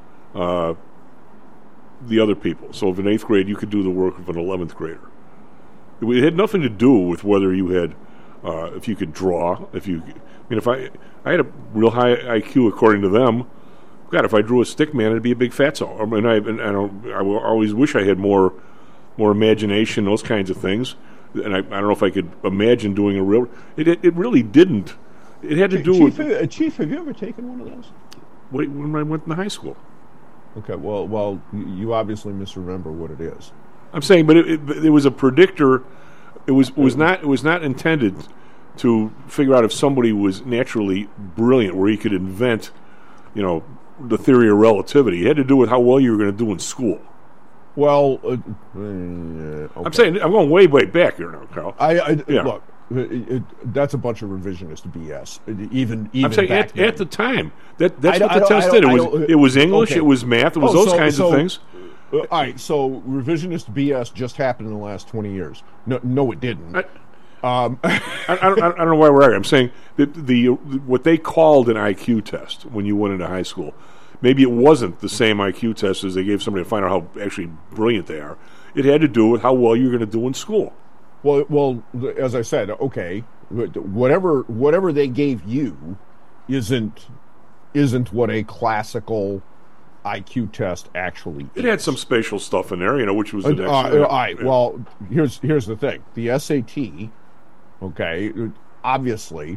the other people. So if in 8th grade you could do the work of an 11th grader. It had nothing to do with whether you had, if you could draw. If I had a real high IQ according to them. God, if I drew a stick man, it'd be a big fatso. I always wish I had more imagination, those kinds of things. And I don't know if I could imagine doing a real. It really didn't. It had to do with. Chief, have you ever taken one of those? When I went in high school. Okay, well, you obviously misremember what it is. I'm saying, but it was a predictor. It was not intended to figure out if somebody was naturally brilliant, where he could invent, the theory of relativity. It had to do with how well you were going to do in school. Well, okay. I'm saying I'm going way back here now, Carl. Look. That's a bunch of revisionist BS. Even I'm saying back at the time, that's what the test did. It was English, okay. It was math, it was those kinds of things. All right, so revisionist BS just happened in the last 20 years. No, it didn't. I don't know why we're arguing. I'm saying that what they called an IQ test when you went into high school, maybe it wasn't the same IQ test as they gave somebody to find out how actually brilliant they are. It had to do with how well you're going to do in school. Well, as I said, okay, whatever they gave you isn't what a classical IQ test actually is. It had some spatial stuff in there, which was the next. All right. Well, here's the thing: the SAT, okay, obviously,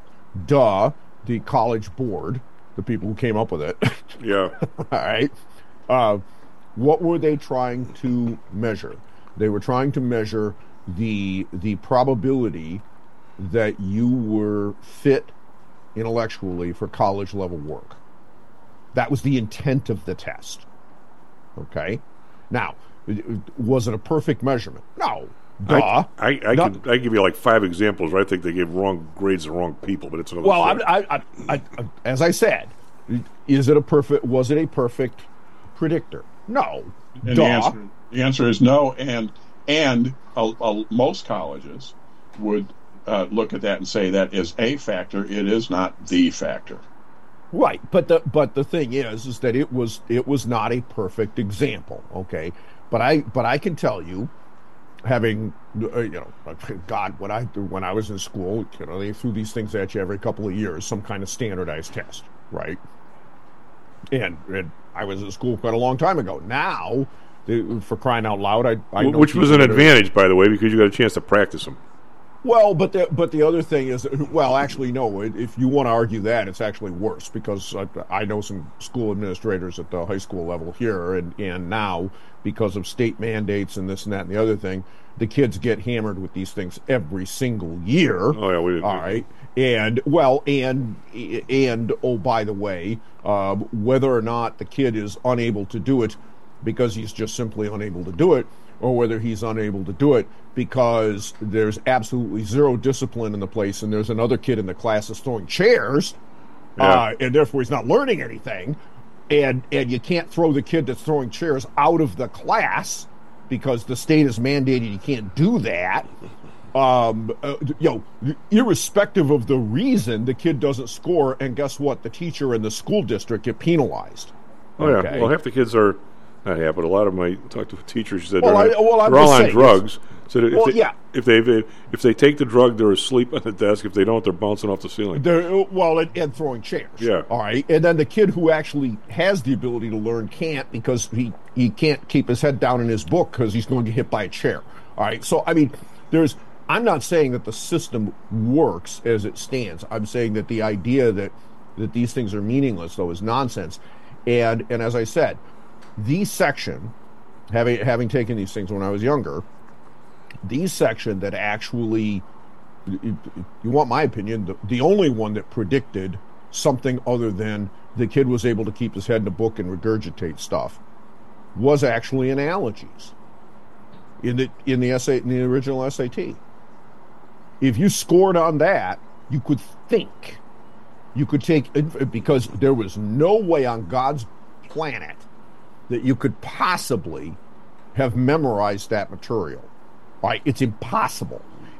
the College Board, the people who came up with it, yeah, all right. What were they trying to measure? They were trying to measure the probability that you were fit intellectually for college level work. That was the intent of the test. Okay? Now, was it a perfect measurement? No. Duh. I give you like 5 examples where I think they gave wrong grades to wrong people, but it's another story. As I said, was it a perfect predictor? No. And the answer is no, and most colleges would look at that and say that is a factor. It is not the factor. Right, but the thing is that it was not a perfect example. Okay, but I can tell you, having God, when I was in school, they threw these things at you every couple of years, some kind of standardized test, right? And I was in school quite a long time ago. Now, for crying out loud, I know which was an advantage, by the way, because you got a chance to practice them. Well, but the other thing is, well, actually, no. If you want to argue that, it's actually worse, because I know some school administrators at the high school level here, and now, because of state mandates and this and that and the other thing, the kids get hammered with these things every single year. Oh yeah, we did. All right, and oh, by the way, whether or not the kid is unable to do it because he's just simply unable to do it, or whether he's unable to do it because there's absolutely zero discipline in the place, and there's another kid in the class that's throwing chairs, and therefore he's not learning anything, and you can't throw the kid that's throwing chairs out of the class because the state has mandated you can't do that. Irrespective of the reason, the kid doesn't score, and guess what? The teacher and the school district get penalized. Oh yeah, well, half the kids are. Not half, but a lot of them. I talked to teachers who said they're all on drugs. So if they take the drug, they're asleep on the desk. If they don't, they're bouncing off the ceiling. And throwing chairs. Yeah. All right. And then the kid who actually has the ability to learn can't, because he can't keep his head down in his book because he's going to get hit by a chair. All right. So I mean, I'm not saying that the system works as it stands. I'm saying that the idea that these things are meaningless, though, is nonsense. And as I said, these section, having taken these things when I was younger, these section that actually, you want my opinion, the only one that predicted something other than the kid was able to keep his head in a book and regurgitate stuff was actually analogies in the original SAT. If you scored on that, you could think. You could take, because there was no way on God's planet that you could possibly have memorized that material. Right? It's impossible.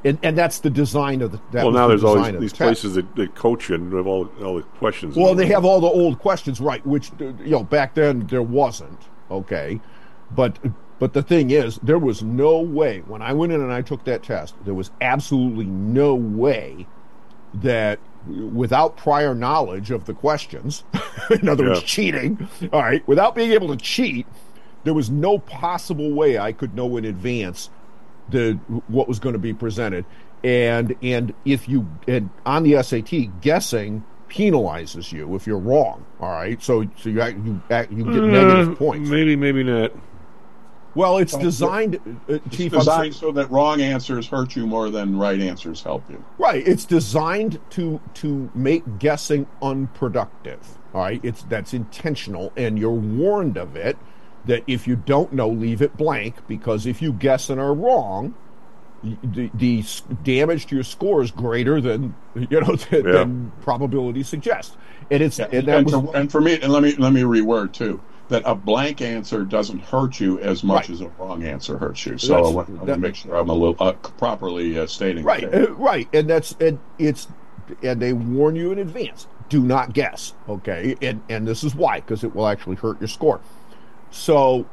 And that's the design of the. Well, now there's all these places that coach you and have all the questions. Well, they have all the old questions, right? Which back then there wasn't. Okay, but the thing is, there was no way when I went in and I took that test. There was absolutely no way that without prior knowledge of the questions, in other words, cheating. All right, without being able to cheat, there was no possible way I could know in advance what was going to be presented, and if you on the SAT, guessing penalizes you if you're wrong. All right, so you get negative points. Maybe not. Well, it's designed, Chief. It's designed so that wrong answers hurt you more than right answers help you. Right. It's designed to make guessing unproductive. All right. That's intentional, and you're warned of it. That if you don't know, leave it blank, because if you guess and are wrong, the damage to your score is greater than than probability suggests. And it's and for me, and let me reword too, that a blank answer doesn't hurt you as much as a wrong answer hurts you. So I want to make sure I'm a little properly stating. Right, right, and and they warn you in advance: do not guess. Okay, and this is why, because it will actually hurt your score. So,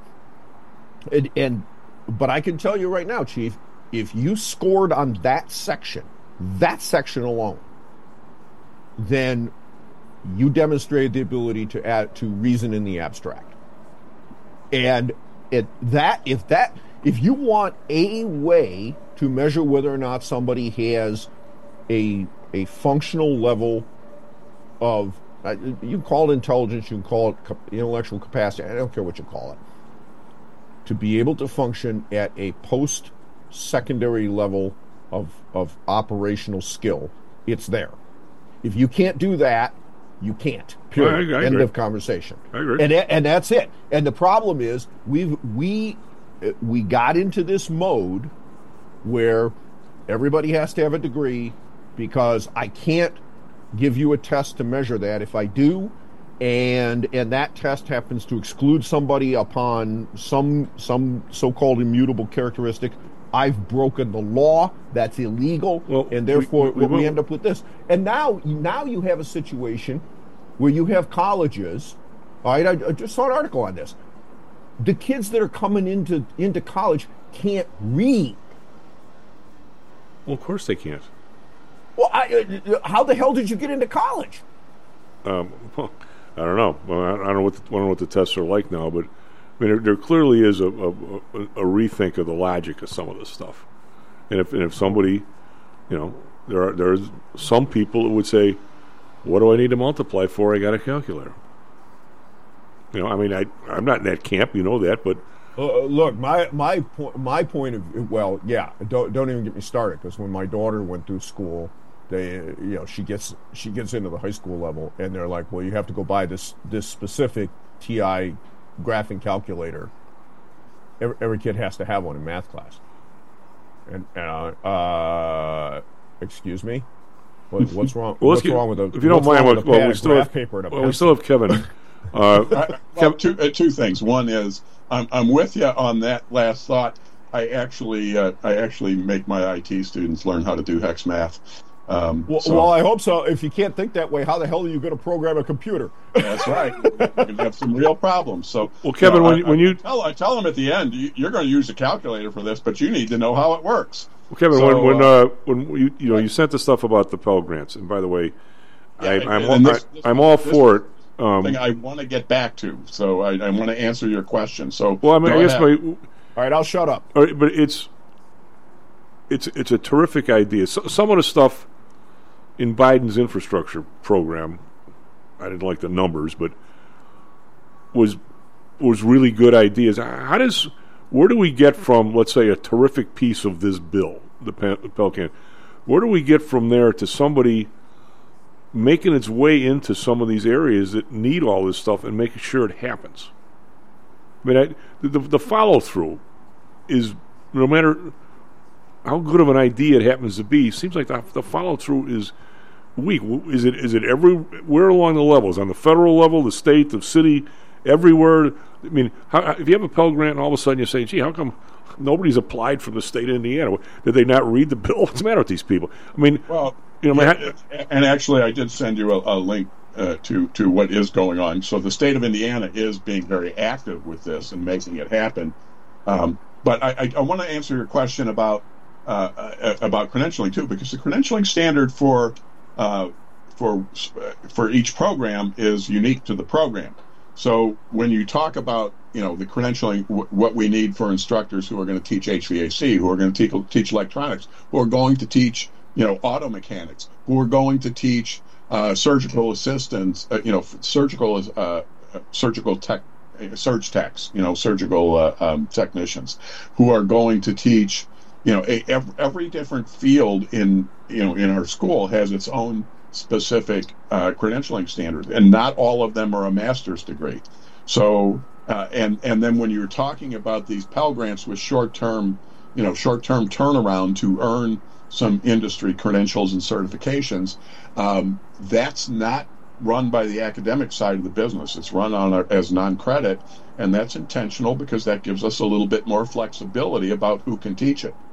but I can tell you right now, Chief, if you scored on that section alone, then you demonstrated the ability to reason in the abstract. And if you want a way to measure whether or not somebody has a functional level of, you can call it intelligence, you can call it intellectual capacity, I don't care what you call it, to be able to function at a post-secondary level of operational skill, it's there. If you can't do that, you can't. Period. End of conversation. I agree. And that's it. And the problem is we got into this mode where everybody has to have a degree, because I can't give you a test to measure that. If I do, and that test happens to exclude somebody upon some so-called immutable characteristic, I've broken the law. That's illegal, and therefore we end up with this. And now you have a situation where you have colleges. All right, I just saw an article on this. The kids that are coming into college can't read. Well, of course they can't. Well, how the hell did you get into college? Well, I don't know. Well, I don't know what the tests are like now, but I mean, there clearly is a rethink of the logic of some of this stuff. And if somebody, there's some people who would say, "What do I need to multiply for? I got a calculator." I mean, I'm not in that camp, you know that, but. Look, my point of view. Well, yeah, don't even get me started, because when my daughter went through school, she gets into the high school level, and they're like, well, you have to go buy this specific TI graphing calculator. Every kid has to have one in math class. And excuse me, what's wrong? What's wrong with the? If you don't mind, we still have Kevin. Two things. One is I'm with you on that last thought. I actually make my IT students learn how to do hex math. Well, I hope so. If you can't think that way, how the hell are you going to program a computer? That's right. You're going to have some real problems. So, well, Kevin, I tell them at the end, you're going to use a calculator for this, but you need to know how it works. Well, Kevin, when you sent the stuff about the Pell Grants, and by the way, I'm all for it. Thing I want to get back to, so I want to answer your question. So, well, I mean, I guess all right, I'll shut up. All right, but it's a terrific idea. Some of the stuff in Biden's infrastructure program, I didn't like the numbers, but was really good ideas. Where do we get from, let's say, a terrific piece of this bill, the Pell Grant? Where do we get from there to somebody making its way into some of these areas that need all this stuff and making sure it happens? I mean, the follow-through is, no matter how good of an idea it happens to be, seems like the follow-through is weak. Is it everywhere along the levels? On the federal level, the state, the city, everywhere. I mean, if you have a Pell Grant and all of a sudden you say, gee, how come nobody's applied from the state of Indiana? Did they not read the bill? What's the matter with these people? I mean, well, and actually I did send you a link to what is going on. So the state of Indiana is being very active with this and making it happen. But I want to answer your question about credentialing too, because the credentialing standard for each program is unique to the program. So when you talk about the credentialing, what we need for instructors who are going to teach HVAC, who are going to teach electronics, who are going to teach auto mechanics, who are going to teach surgical assistants, surgical tech. Surge techs, surgical technicians, who are going to teach, every different field in our school has its own specific credentialing standard, and not all of them are a master's degree. So, and then when you're talking about these Pell Grants with short-term turnaround to earn some industry credentials and certifications, that's not run by the academic side of the business. It's run as non-credit, and that's intentional because that gives us a little bit more flexibility about who can teach it.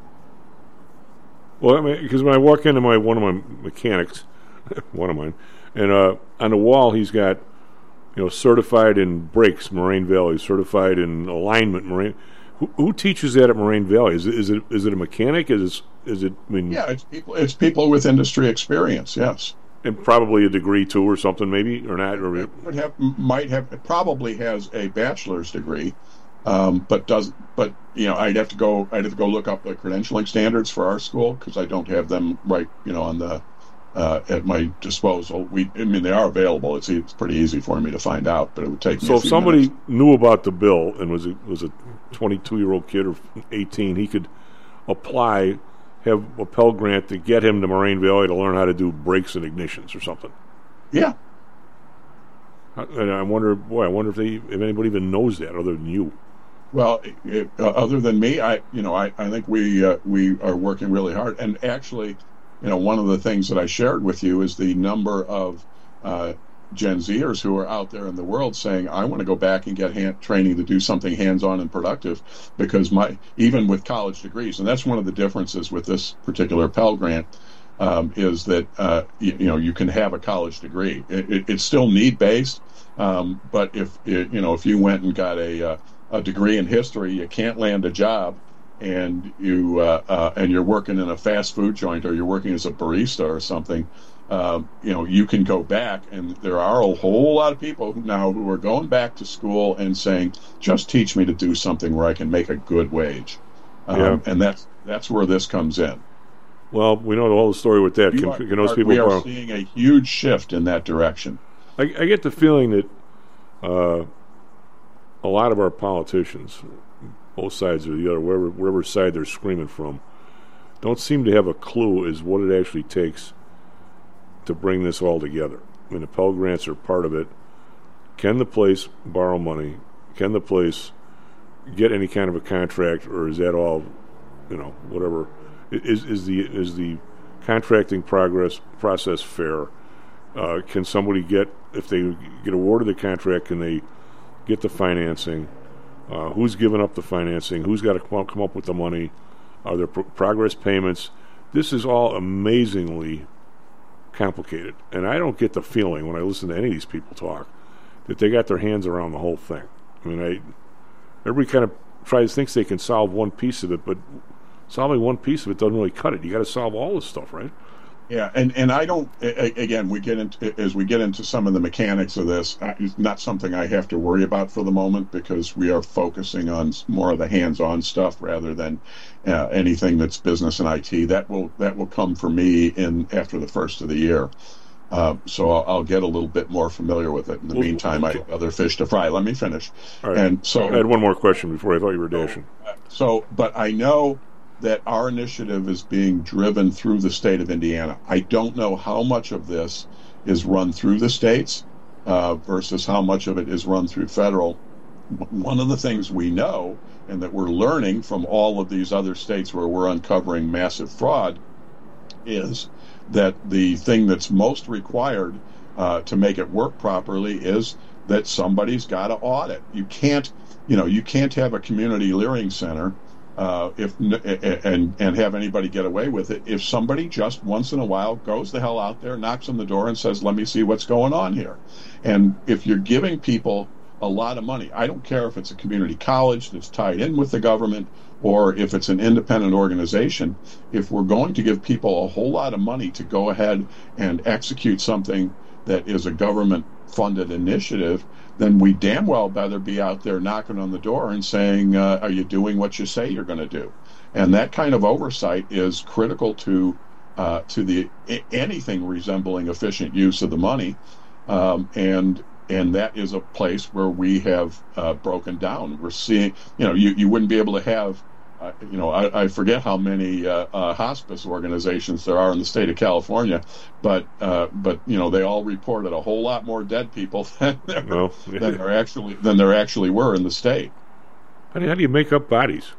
Well, I mean, because when I walk into one of my mechanics, one of mine, and on the wall he's got, certified in brakes, Moraine Valley, certified in alignment, Moraine. Who teaches that at Moraine Valley? Is it a mechanic? Is it? I mean, yeah, it's people with industry experience. Yes. And probably a degree too, or something, maybe, or not. Or it probably has a bachelor's degree, but doesn't. But I'd have to go look up the credentialing standards for our school because I don't have them right, on the at my disposal. They are available. It's pretty easy for me to find out, but it would take me. So a if few somebody minutes. knew about the bill and was a 22-year-old kid or 18, he could apply. Have a Pell Grant to get him to Moraine Valley to learn how to do brakes and ignitions or something. Yeah. And I wonder if anybody even knows that other than you. Well, other than me, I think we are working really hard. And actually, one of the things that I shared with you is the number of Gen Zers who are out there in the world saying, I want to go back and get training to do something hands-on and productive, because even with college degrees, and that's one of the differences with this particular Pell Grant, is that you can have a college degree. It's still need-based, but if you went and got a degree in history, you can't land a job, and you're working in a fast food joint, or you're working as a barista or something. You can go back, and there are a whole lot of people now who are going back to school and saying, just teach me to do something where I can make a good wage. And that's where this comes in. Well, we know the whole story with that. We are seeing a huge shift in that direction. I get the feeling that a lot of our politicians, both sides or the other, wherever side they're screaming from, don't seem to have a clue as what it actually takes to bring this all together. I mean, the Pell Grants are part of it. Can the place borrow money? Can the place get any kind of a contract, or is that all, whatever? Is the contracting process fair? Can somebody if they get awarded the contract, can they get the financing? Who's giving up the financing? Who's got to come up with the money? Are there progress payments? This is all amazingly complicated, and I don't get the feeling when I listen to any of these people talk that they got their hands around the whole thing. I mean, everybody kind of thinks they can solve one piece of it, but solving one piece of it doesn't really cut it. You got to solve all this stuff, right? Yeah, and I don't. Again, as we get into some of the mechanics of this, it's not something I have to worry about for the moment, because we are focusing on more of the hands-on stuff rather than anything that's business and IT. That will come for me after the first of the year. So I'll get a little bit more familiar with it. In the meantime, I have other fish to fry. Let me finish. All right. And so I had one more question before I thought you were dashing. But I know that our initiative is being driven through the state of Indiana. I don't know how much of this is run through the states versus how much of it is run through federal. One of the things we know, and that we're learning from all of these other states where we're uncovering massive fraud, is that the thing that's most required to make it work properly is that somebody's got to audit. You can't have a community learning center and have anybody get away with it if somebody just once in a while goes the hell out there, knocks on the door, and says, "Let me see what's going on here." And if you're giving people a lot of money, I don't care if it's a community college that's tied in with the government or if it's an independent organization, if we're going to give people a whole lot of money to go ahead and execute something that is a government-funded initiative, then we damn well better be out there knocking on the door and saying, are you doing what you say you're going to do? And that kind of oversight is critical to anything resembling efficient use of the money. And that is a place where we have broken down. We're seeing, you wouldn't be able to have, I forget how many hospice organizations there are in the state of California, but they all reported a whole lot more dead people than there actually were in the state. How do you make up bodies?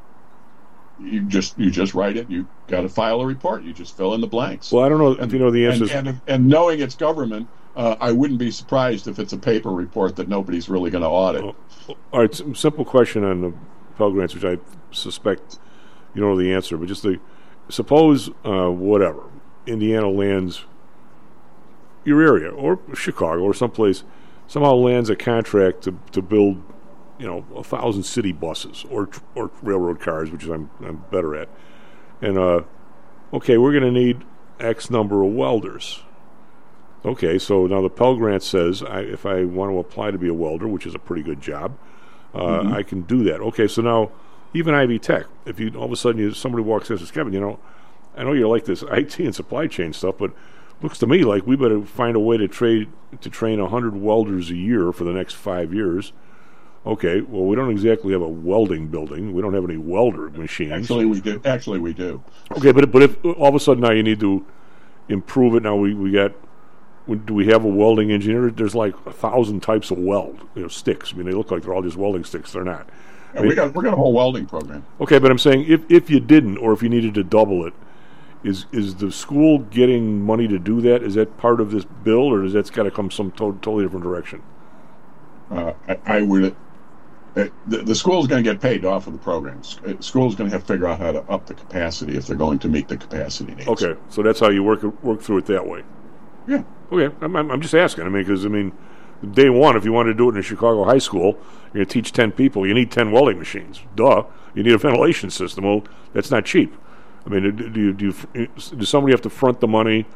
You just write it. You got to file a report. You just fill in the blanks. Well, I don't know if you know the answers. And knowing it's government, I wouldn't be surprised if it's a paper report that nobody's really going to audit. All right, simple question on the Pell Grants, which I suspect you don't know the answer, but just suppose Indiana lands your area or Chicago or someplace, somehow lands a contract to build 1,000 city buses or railroad cars, which I'm better at, and okay, we're going to need X number of welders. Okay, so now the Pell Grant says if I want to apply to be a welder, which is a pretty good job, I can do that. Okay, so now even Ivy Tech, if you all of a sudden somebody walks in and says, "Kevin, I know you like this IT and supply chain stuff, but looks to me like we better find a way to train 100 welders a year for the next 5 years." Okay, well, we don't exactly have a welding building. We don't have any welder machines. Actually, we do. Okay, but if all of a sudden now you need to improve it, now we got. Do we have a welding engineer? There's like 1,000 types of weld, sticks. I mean, they look like they're all just welding sticks. They're not. We got a whole welding program. Okay, but I'm saying if you didn't, or if you needed to double it, is the school getting money to do that? Is that part of this bill, or does that got to come some totally different direction? I would. The school's going to get paid off of the programs. The school's going to have to figure out how to up the capacity if they're going to meet the capacity needs. Okay, so that's how you work through it that way. Yeah. Okay, I'm just asking. Because day one, if you want to do it in a Chicago high school, you're going to teach 10 people. You need 10 welding machines. Duh. You need a ventilation system. Well, that's not cheap. Does somebody have to front the money?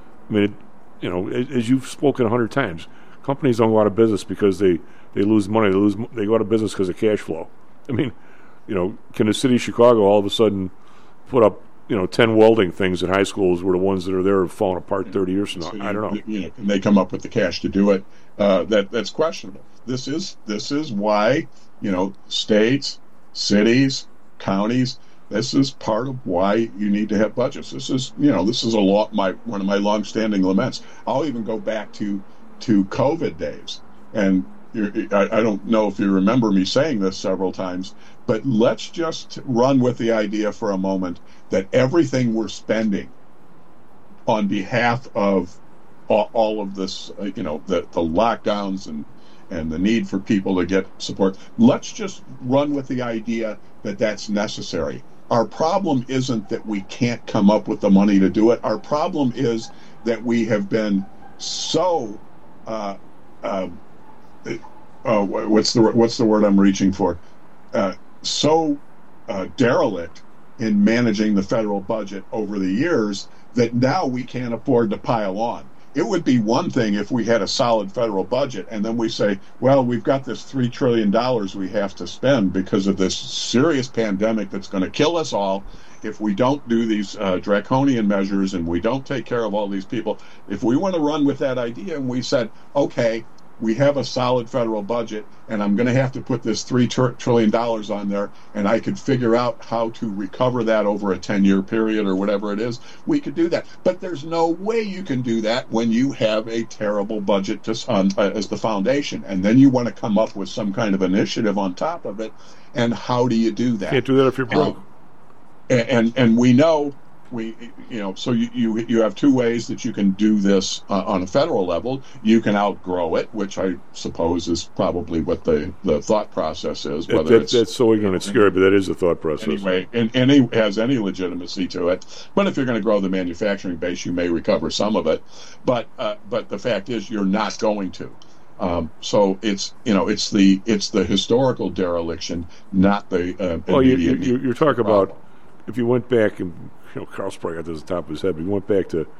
As you've spoken 100 times, companies don't go out of business because they lose money. They go out of business because of cash flow. Can the city of Chicago all of a sudden put up 10 welding things at high schools where the ones that are there have fallen apart 30 years from now? I don't know. Can they come up with the cash to do it? That's questionable. This is why states, cities, counties. This is part of why you need to have budgets. This is a lot. One of my long-standing laments. I'll even go back to COVID days, and I don't know if you remember me saying this several times, but let's just run with the idea for a moment that everything we're spending on behalf of all of this, the lockdowns and the need for people to get support, let's just run with the idea that that's necessary. Our problem isn't that we can't come up with the money to do it. Our problem is that we have been so what's the word I'm reaching for? So derelict in managing the federal budget over the years that now we can't afford to pile on. It would be one thing if we had a solid federal budget and then we say, well, we've got this $3 trillion we have to spend because of this serious pandemic that's going to kill us all if we don't do these draconian measures and we don't take care of all these people. If we want to run with that idea and we said, okay, we have a solid federal budget, and I'm going to have to put this $3 trillion on there, and I could figure out how to recover that over a 10-year period or whatever it is, we could do that. But there's no way you can do that when you have a terrible budget as the foundation, and then you want to come up with some kind of initiative on top of it, and how do you do that? Can't do that if you're broke. And we know So you have two ways that you can do this on a federal level. You can outgrow it, which I suppose is probably what the thought process is. That's so ignorant it's scary, but that is the thought process. Anyway, and any has any legitimacy to it. But if you're going to grow the manufacturing base, you may recover some of it. But the fact is, you're not going to. So it's the historical dereliction, not the immediate. You're talking about if you went back, and Carl's probably got this at the top of his head, but you went back to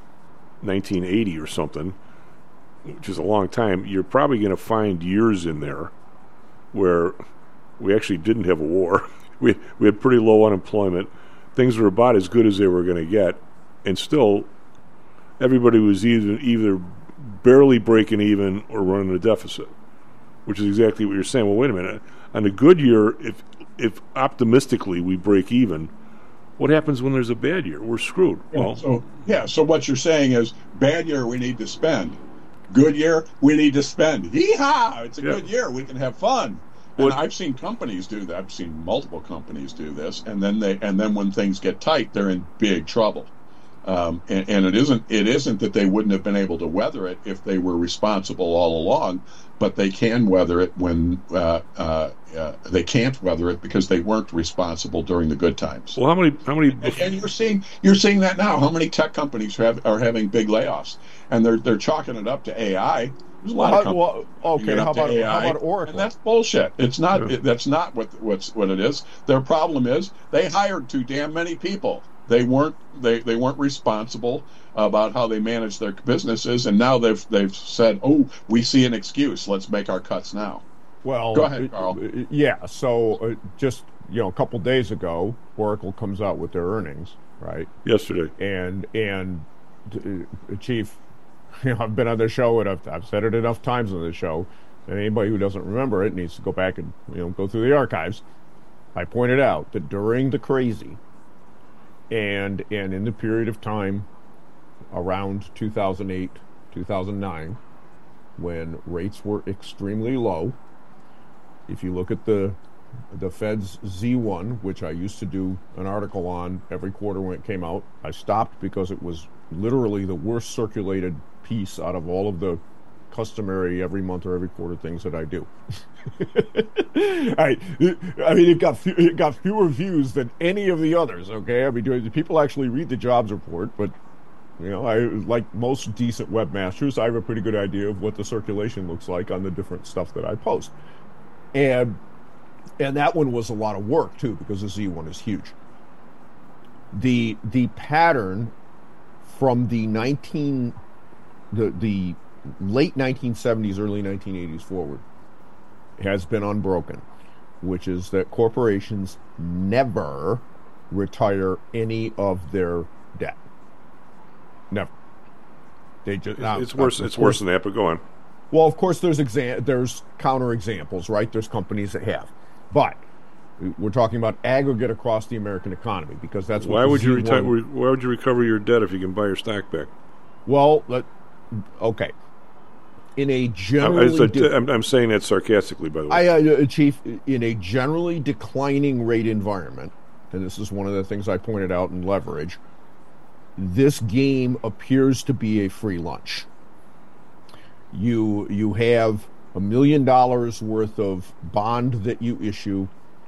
1980 or something, which is a long time. You're probably going to find years in there where we actually didn't have a war. We had pretty low unemployment. Things were about as good as they were going to get, and still everybody was either barely breaking even or running a deficit, which is exactly what you're saying. Well, wait a minute. On a good year, if optimistically we break even, what happens when there's a bad year? We're screwed. So what you're saying is, bad year, we need to spend. Good year, we need to spend. Yee-haw! It's a good year. We can have fun. And I've seen companies do that. I've seen multiple companies do this, and then when things get tight, they're in big trouble. And it isn't that they wouldn't have been able to weather it if they were responsible all along, but they can weather it when they can't weather it because they weren't responsible during the good times. Well, how many? And you're seeing that now. How many tech companies are having big layoffs, and they're chalking it up to AI. There's a lot of companies. How about Oracle? And that's bullshit. It's not. That's not what it is. Their problem is they hired too damn many people. They weren't responsible about how they managed their businesses, and now they've said, "Oh, we see an excuse. Let's make our cuts now." Well, go ahead, Carl. Yeah. So just a couple days ago, Oracle comes out with their earnings, right? Yesterday. And Chief, I've been on the show, and I've said it enough times on the show, and anybody who doesn't remember it needs to go back and go through the archives. I pointed out that during the crazy. And in the period of time around 2008, 2009, when rates were extremely low, if you look at the Fed's Z1, which I used to do an article on every quarter when it came out, I stopped because it was literally the worst circulated piece out of all of the customary every month or every quarter things that I do. I mean, it got fewer views than any of the others. Okay, I mean, people actually read the jobs report, but I, like most decent webmasters, I have a pretty good idea of what the circulation looks like on the different stuff that I post, and that one was a lot of work too because the Z1 is huge. The pattern from the late 1970s, early 1980s forward has been unbroken, which is that corporations never retire any of their debt. Never. They just it's worse. It's worse than that. But go on. Well, of course, there's counter examples, right? There's companies that have, but we're talking about aggregate across the American economy because that's what. Why would you retire? Why would you recover your debt if you can buy your stock back? Well, okay. In a generally, I'm saying that sarcastically, by the way. Chief, in a generally declining rate environment, and this is one of the things I pointed out in Leverage, this game appears to be a free lunch. You have $1 million worth of bond that you issue.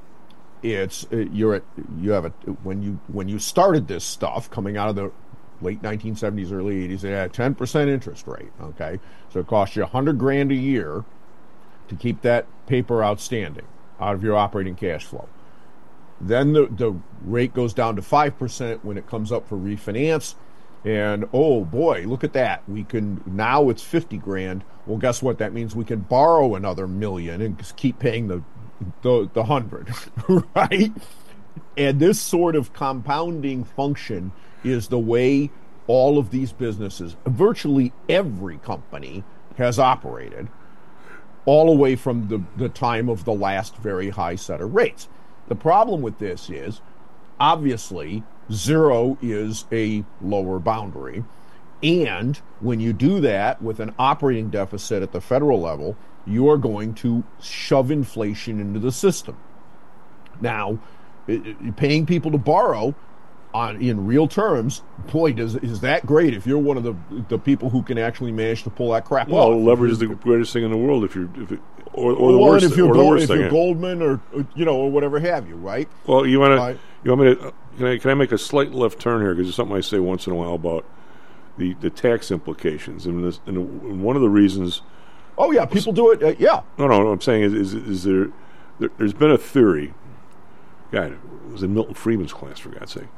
When you started this stuff coming out of the late 1970s, early 80s, it had a 10% interest rate, okay? So it costs you $100,000 a year to keep that paper outstanding out of your operating cash flow. Then the rate goes down to 5% when it comes up for refinance, and oh boy, look at that. Now it's $50,000. Well, guess what? That means we can borrow another $1 million and just keep paying the 100, right? And this sort of compounding function is the way all of these businesses, virtually every company, has operated all the way from the time of the last very high set of rates. The problem with this is, obviously, zero is a lower boundary. And when you do that with an operating deficit at the federal level, you are going to shove inflation into the system. Now, paying people to borrow in real terms, boy, is that great if you're one of the people who can actually manage to pull that crap off. Well, leverage is the greatest thing in the world or the well, worst, if you're, or the worst if thing. you're Goldman or or whatever have you, right? Well, you want me to? Can I make a slight left turn here, because it's something I say once in a while about the tax implications, and one of the reasons. Oh yeah, people do it. Yeah. No. What I'm saying is there's been a theory. God, it was in Milton Friedman's class, for God's sake.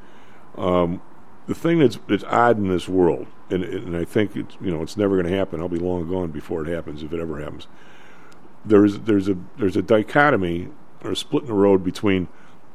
The thing that's odd in this world, and I think it's never going to happen. I'll be long gone before it happens, if it ever happens. There's a dichotomy or a split in the road between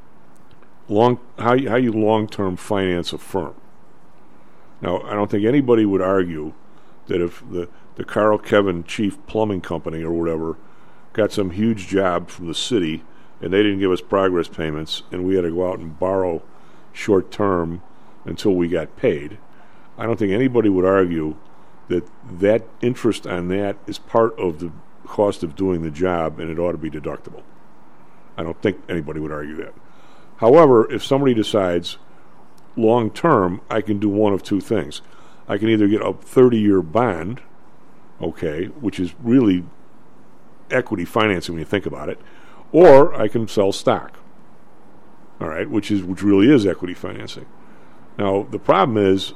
how you long-term finance a firm. Now, I don't think anybody would argue that if the Carl Kevin Chief Plumbing Company or whatever got some huge job from the city and they didn't give us progress payments and we had to go out and borrow short-term until we got paid, I don't think anybody would argue that interest on that is part of the cost of doing the job and it ought to be deductible. I don't think anybody would argue that. However, if somebody decides long term, I can do one of two things. I can either get a 30-year bond, okay, which is really equity financing when you think about it, or I can sell stock, all right, which really is equity financing. Now, the problem is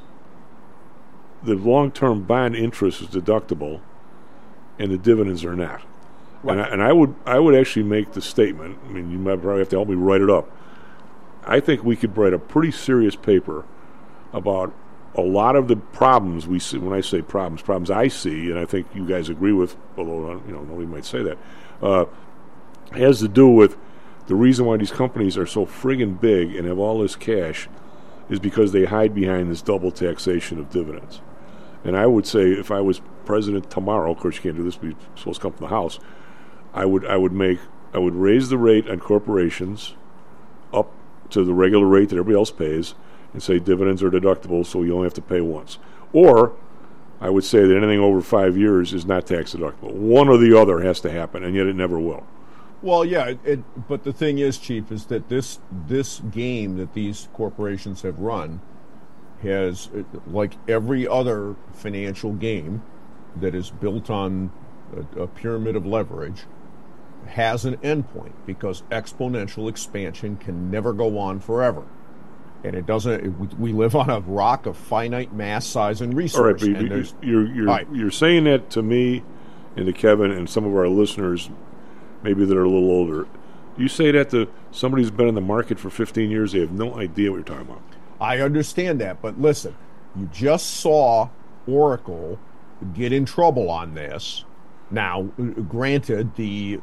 the long-term bond interest is deductible and the dividends are not. Right. And I would actually make the statement, I mean, you might probably have to help me write it up. I think we could write a pretty serious paper about a lot of the problems we see. When I say problems I see, and I think you guys agree with, although nobody might say that, has to do with the reason why these companies are so friggin' big and have all this cash is because they hide behind this double taxation of dividends. And I would say if I was president tomorrow, of course you can't do this, we're supposed to come from the House, I would raise the rate on corporations up to the regular rate that everybody else pays and say dividends are deductible so you only have to pay once. Or I would say that anything over 5 years is not tax deductible. One or the other has to happen, and yet it never will. Well, yeah, but the thing is, Chief, is that this game that these corporations have run has, like every other financial game that is built on a pyramid of leverage, has an endpoint because exponential expansion can never go on forever. And it doesn't. We live on a rock of finite mass, size, and resource. All right, but you're saying that to me and to Kevin and some of our listeners, maybe that are a little older. You say that to somebody who's been in the market for 15 years, they have no idea what you're talking about. I understand that, but listen, you just saw Oracle get in trouble on this. Now, granted, the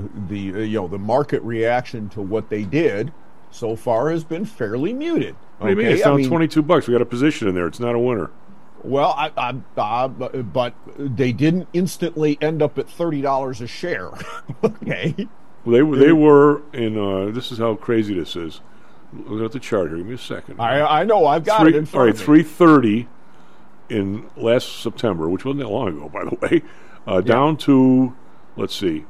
market reaction to what they did so far has been fairly muted. What do you mean? It's down $22. We got a position in there. It's not a winner. Well, but they didn't instantly end up at $30 a share. Okay. Well, they were in. This is how crazy this is. Look at the chart here. Give me a second. I know. I've got it in front of me. 330 in last September, which wasn't that long ago, by the way. Down to, let's see,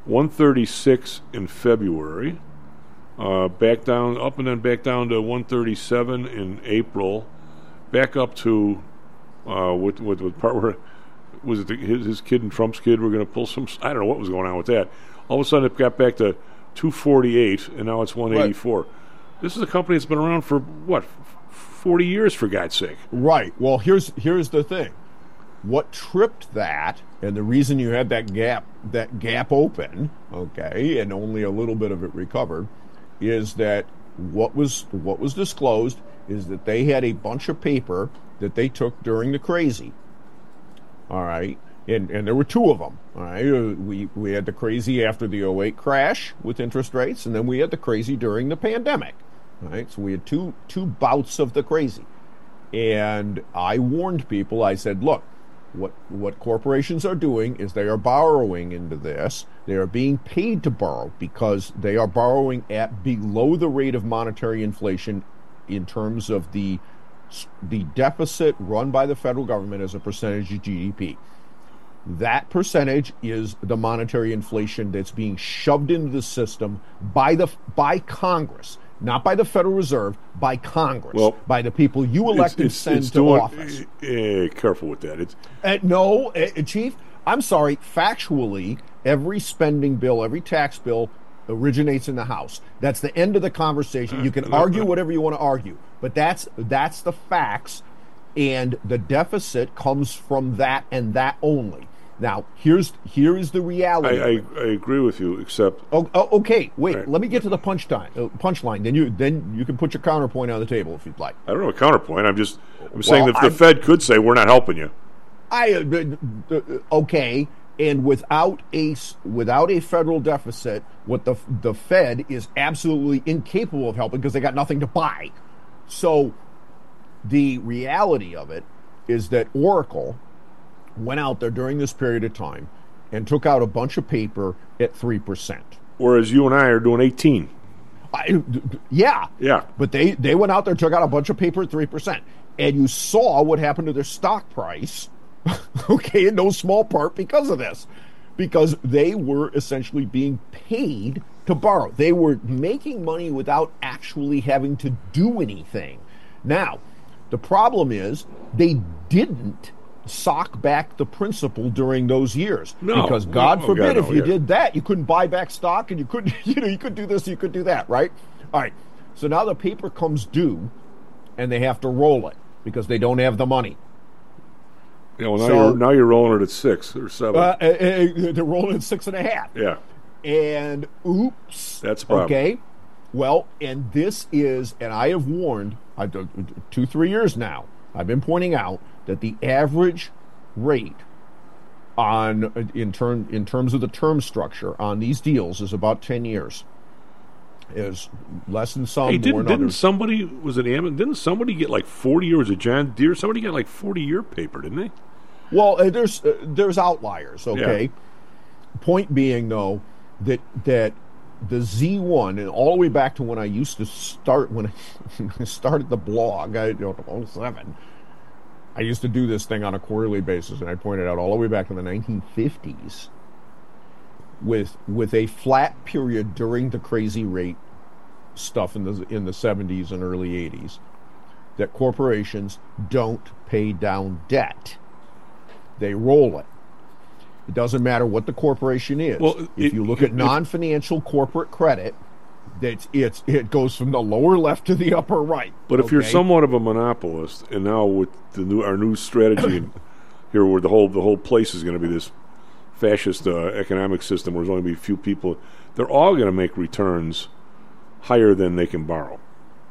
136 in February. Back down, up and then back down to 137 in April. Back up to with part where was it his kid and Trump's kid were going to pull some. I don't know what was going on with that. All of a sudden, it got back to 248, and now it's 184. Right. This is a company that's been around for what, 40 years, for God's sake. Right. Well, here's the thing. What tripped that, and the reason you had that gap open, okay, and only a little bit of it recovered, is that what was disclosed is that they had a bunch of paper that they took during the crazy. All right, and there were two of them. All right, we had the crazy after the 2008 crash with interest rates, and then we had the crazy during the pandemic. All right, so we had two bouts of the crazy, and I warned people. I said, look, what corporations are doing is they are borrowing into this. They are being paid to borrow because they are borrowing at below the rate of monetary inflation in terms of the deficit run by the federal government as a percentage of GDP. That percentage is the monetary inflation that's being shoved into the system by Congress. not by the Federal Reserve, by Congress, Well, by the people you elect and send to office. Careful with that. No, Chief, I'm sorry. Factually, every spending bill, every tax bill originates in the House. That's the end of the conversation. You can argue whatever you want to argue, but that's the facts, and the deficit comes from that and that only. Now, here is the reality. I agree with you, except... okay, wait. Right. Let me get to the punchline. Then you can put your counterpoint on the table if you'd like. I don't know a counterpoint. I'm saying that the Fed could say, we're not helping you. Okay, and without a federal deficit, what the Fed is absolutely incapable of helping because they got nothing to buy. So the reality of it is that Oracle went out there during this period of time and took out a bunch of paper at 3%. Whereas you and I are doing 18. Yeah. Yeah. But they went out there, took out a bunch of paper at 3%. And you saw what happened to their stock price, okay, in no small part because of this. Because they were essentially being paid to borrow. They were making money without actually having to do anything. Now, the problem is they didn't sock back the principal during those years. No. Because God forbid if you yeah. did that, you couldn't buy back stock and you couldn't, you could do this, you could do that, right? All right. So now the paper comes due and they have to roll it because they don't have the money. Yeah, well, now you're rolling it at 6 or 7. They're rolling at 6.5. Yeah. And oops. That's a problem. Okay. Well, and this is, and I have warned, 2-3 years now, I've been pointing out that the average rate in terms of the term structure on these deals is about 10 years. Is less than some, more than others. Didn't somebody get like 40 years of John Deere? Somebody got like 40-year paper, didn't they? Well, there's outliers, okay? Yeah. Point being, though, that the Z1, and all the way back to when I used to start, when I started the blog, 07, I used to do this thing on a quarterly basis, and I pointed out all the way back in the 1950s, with a flat period during the crazy rate stuff in the 70s and early 80s, that corporations don't pay down debt. They roll it. It doesn't matter what the corporation is. Well, if you look at non-financial corporate credit, it goes from the lower left to the upper right. But if you're somewhat of a monopolist, and now with our new strategy here, where the whole place is going to be this fascist economic system, where there's only going to be a few people, they're all going to make returns higher than they can borrow.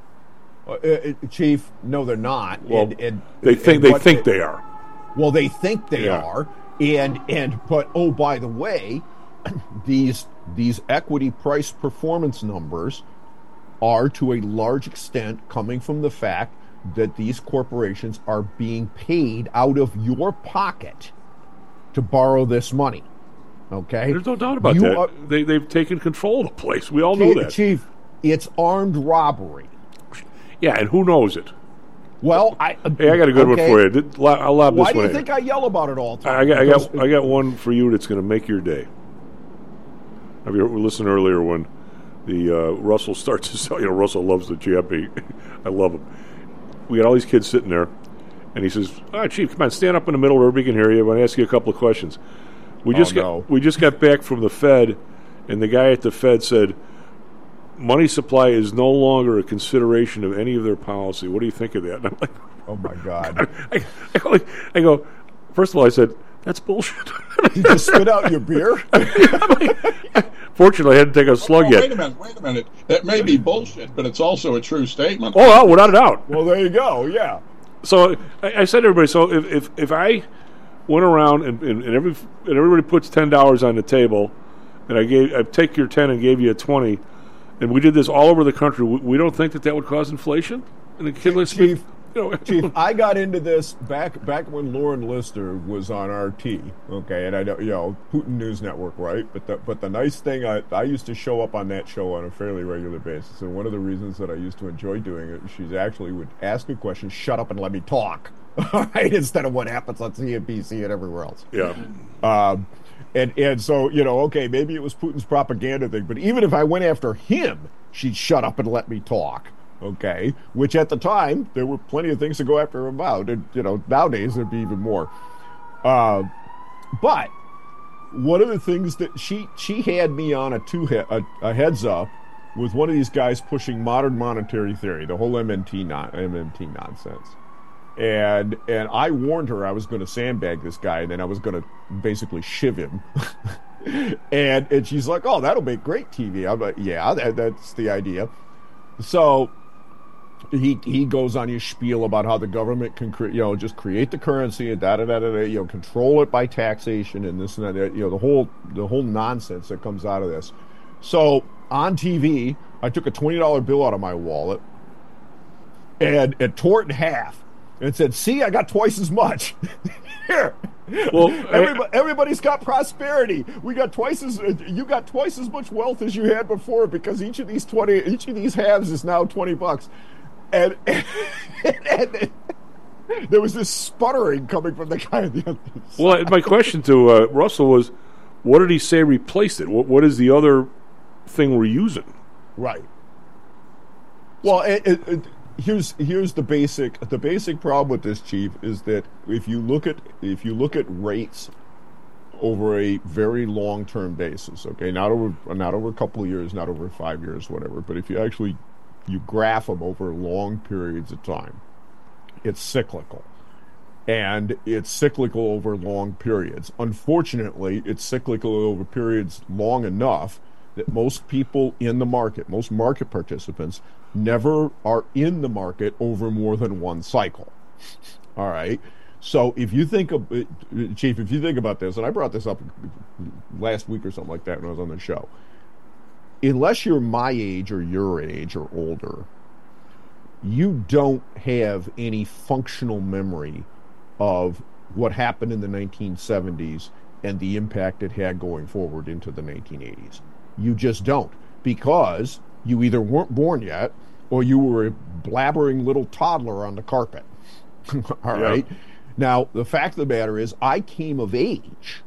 Chief, no, they're not. Well, they think they are. Well, they think they are, but oh, by the way, these equity price performance numbers are to a large extent coming from the fact that these corporations are being paid out of your pocket to borrow this money. Okay? There's no doubt about that. They've taken control of the place. We all know that. Chief, it's armed robbery. Yeah, and who knows it? Well, hey, I got a good one for you. I'll lob this one. Why do you think I yell about it all the time? I got one for you that's going to make your day. Have you listened earlier when the Russell starts to sell? Russell loves the GMP. I love him. We got all these kids sitting there, and he says, "All right, Chief, come on, stand up in the middle where we can hear you. I want to ask you a couple of questions." We just got back from the Fed, and the guy at the Fed said, money supply is no longer a consideration of any of their policy. What do you think of that? And I'm like, oh my God. I go, first of all, I said, that's bullshit. Did you spit out your beer? Fortunately, I hadn't taken a slug yet. Wait a minute. That may be bullshit, but it's also a true statement. Oh, without a doubt. Well, there you go, yeah. So I said to everybody, so if I went around and everybody puts $10 on the table, and I take your 10 and gave you a 20, and we did this all over the country, we don't think that would cause inflation? And the kid Chief, I got into this back when Lauren Lister was on RT, okay, and I know, Putin News Network, right? But the nice thing, I used to show up on that show on a fairly regular basis, and one of the reasons that I used to enjoy doing it, she actually would ask a question, shut up and let me talk, right? Instead of what happens on CNBC and everywhere else. Yeah. And so, okay, maybe it was Putin's propaganda thing, but even if I went after him, she'd shut up and let me talk. Okay, which at the time there were plenty of things to go after her about, and nowadays there'd be even more. But one of the things that she had me on a heads up with one of these guys pushing modern monetary theory, the whole MMT nonsense, and I warned her I was going to sandbag this guy, and then I was going to basically shiv him. and she's like, "Oh, that'll make great TV." I'm like, "Yeah, that's the idea." So he goes on his spiel about how the government can just create the currency and control it by taxation and this and that, the whole nonsense that comes out of this. So on TV, I took a $20 bill out of my wallet and tore it in half and said, "See, I got twice as much." Here. Well, everybody's got prosperity. You got twice as much wealth as you had before, because each of these halves is now $20. And there was this sputtering coming from the guy on the other side. Well, my question to Russell was, what did he say replaced it? What is the other thing we're using? Right. Well, here's the basic problem with this, Chief, is that if you look at rates over a very long-term basis, okay, not over a couple of years, not over 5 years, whatever, but if you graph them over long periods of time, it's cyclical. And it's cyclical over long periods. Unfortunately, it's cyclical over periods long enough that most people in the market, most market participants, never are in the market over more than one cycle. All right? So if you think of, Chief, if you think about this, and I brought this up last week or something like that when I was on the show, unless you're my age or your age or older, you don't have any functional memory of what happened in the 1970s and the impact it had going forward into the 1980s. You just don't, because you either weren't born yet or you were a blabbering little toddler on the carpet. All right? Now, the fact of the matter is, I came of age